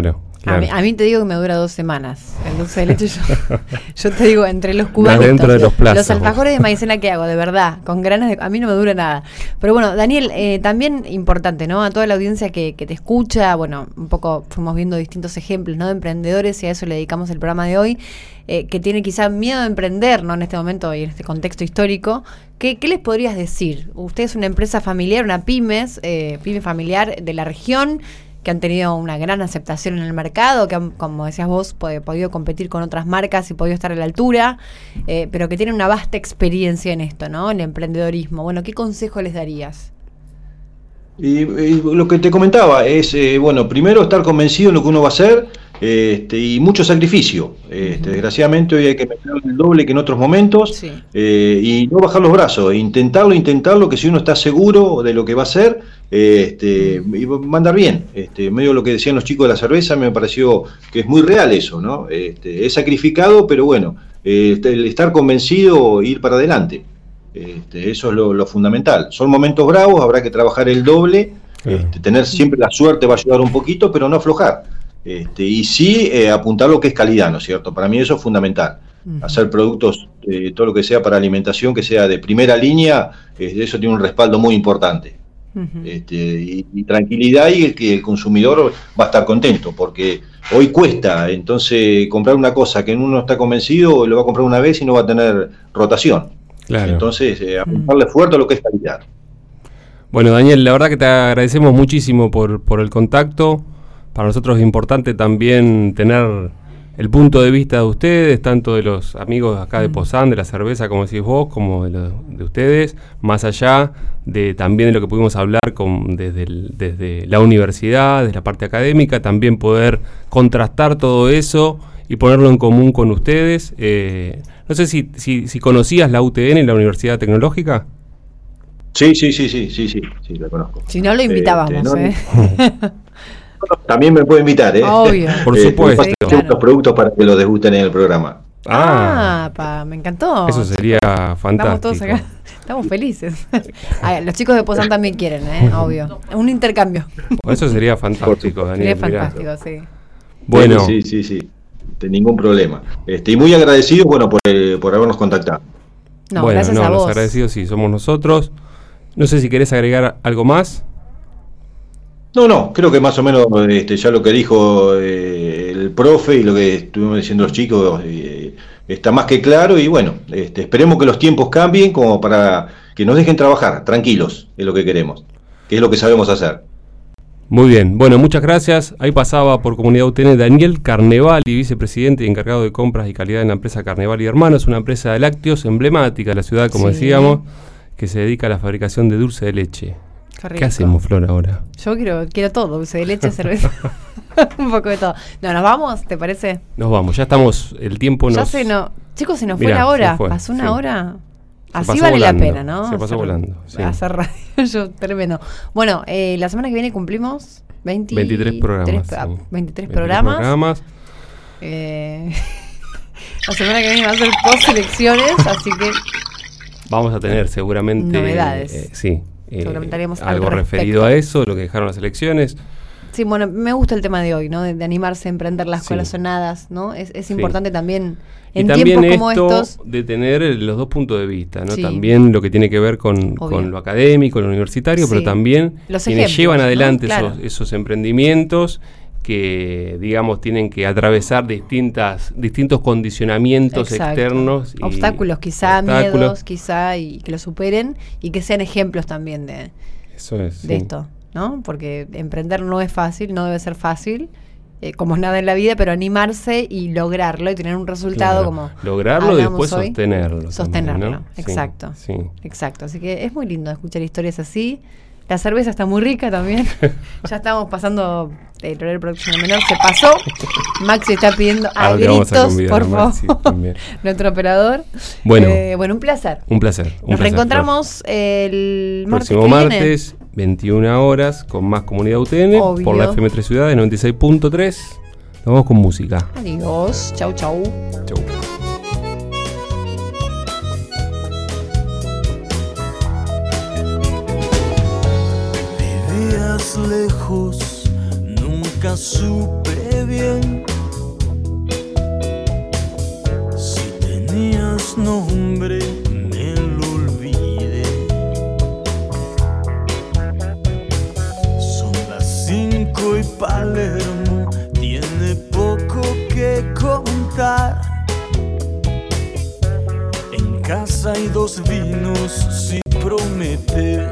Claro. A mí te digo que me dura 2 semanas. El dulce de leche, yo te digo, entre los cubanitos, dentro de los plazos. los alfajores de maicena que hago, de verdad, con granas a mí no me dura nada. Pero bueno, Daniel, también importante, ¿no? A toda la audiencia que te escucha, bueno, un poco fuimos viendo distintos ejemplos, ¿no? De emprendedores, y a eso le dedicamos el programa de hoy, que tiene quizá miedo de emprender, ¿no? En este momento y en este contexto histórico. ¿Qué les podrías decir? Usted es una empresa familiar, una pyme familiar de la región, que han tenido una gran aceptación en el mercado, que han, como decías vos, podido competir con otras marcas y podido estar a la altura, pero que tienen una vasta experiencia en esto, ¿no? En el emprendedorismo. Bueno, ¿qué consejo les darías? Y lo que te comentaba es, bueno, primero estar convencido en lo que uno va a hacer, y mucho sacrificio. Desgraciadamente hoy hay que meter el doble que en otros momentos, y no bajar los brazos, intentarlo, que si uno está seguro de lo que va a hacer, y va a andar bien. Medio lo que decían los chicos de la cerveza, me pareció que es muy real eso, ¿no? Es sacrificado, pero bueno, el estar convencido e ir para adelante. Eso es lo fundamental. Son momentos bravos, habrá que trabajar el doble, tener siempre la suerte va a ayudar un poquito, pero no aflojar. Y sí apuntar lo que es calidad, ¿no es cierto? Para mí eso es fundamental. Hacer productos, todo lo que sea para alimentación, que sea de primera línea, eso tiene un respaldo muy importante. Y tranquilidad, y que el consumidor va a estar contento, porque hoy cuesta, entonces comprar una cosa que uno no está convencido, lo va a comprar una vez y no va a tener rotación. Claro. Entonces, apuntarle fuerte a lo que es calidad. Bueno, Daniel, la verdad que te agradecemos muchísimo por el contacto. Para nosotros es importante también tener el punto de vista de ustedes, tanto de los amigos acá de Pozán, de la cerveza, como decís vos, como de ustedes, más allá de también de lo que pudimos hablar desde la universidad, desde la parte académica, también poder contrastar todo eso y ponerlo en común con ustedes. No sé si conocías la UTN, la Universidad Tecnológica. Sí, la conozco. Si no, lo invitábamos, También me puede invitar, Obvio. Por supuesto. Los productos para que los degusten en el programa. Me encantó. Eso sería fantástico. Estamos todos acá. Estamos felices. Los chicos de Pozán también quieren, obvio. Un intercambio. Eso sería fantástico, Daniel. Sería fantástico, sí. Bueno. Sí. Sin ningún problema. Y muy agradecidos, bueno, por habernos contactado. Gracias a vos. Los agradecidos sí somos nosotros. No sé si querés agregar algo más. No, creo que más o menos ya lo que dijo el profe y lo que estuvimos diciendo los chicos está más que claro, y bueno, esperemos que los tiempos cambien como para que nos dejen trabajar tranquilos, es lo que queremos, que es lo que sabemos hacer. Muy bien, bueno, muchas gracias. Ahí pasaba por Comunidad UTN Daniel Carnevali, vicepresidente y encargado de compras y calidad en la empresa Carnevali y Hermanos, una empresa de lácteos emblemática de la ciudad, como decíamos, que se dedica a la fabricación de dulce de leche. ¿Qué hacemos, Flor, ahora? Yo quiero todo, dulce de leche, cerveza, un poco de todo. ¿Nos vamos? ¿Te parece? Nos vamos, ya estamos, el tiempo nos... Chicos, se nos fue la hora, pasó una hora. Así vale volando, la pena, ¿no? Se pasó volando. Hacer radio, tremendo. Bueno, la semana que viene cumplimos 23 programas. 23 programas. La semana que viene va a ser post-elecciones, así que... Vamos a tener seguramente... Novedades. Seguramente algo referido a eso, lo que dejaron las elecciones. Sí, bueno, me gusta el tema de hoy, ¿no? De animarse a emprender las corazonadas, ¿no? Es importante también en tiempos como estos. De tener los dos puntos de vista, ¿no? También lo que tiene que ver con lo académico, lo universitario, pero también quienes llevan adelante, ¿no? esos emprendimientos que, digamos, tienen que atravesar distintos condicionamientos externos. Obstáculos, miedos, quizá, y que lo superen y que sean ejemplos también de esto, ¿no? Porque emprender no es fácil, no debe ser fácil, como es nada en la vida, pero animarse y lograrlo y tener un resultado como lograrlo y después sostenerlo. Sostenerlo, ¿no? Exacto. Exacto. Así que es muy lindo escuchar historias así. La cerveza está muy rica también. Ya estamos pasando el horario de producción menor. Se pasó. Maxi está pidiendo a gritos, por favor. Nuestro operador. Bueno, un placer. Nos reencontramos el próximo martes, 21 horas, con más Comunidad UTN, por la FM3 Ciudades 96.3. Nos vamos con música. Adiós. Chau. Lejos, nunca supe qué bien. Si tenías nombre, me lo olvidé. Son las 5 y Palermo tiene poco que contar. En casa hay 2 vinos, si promete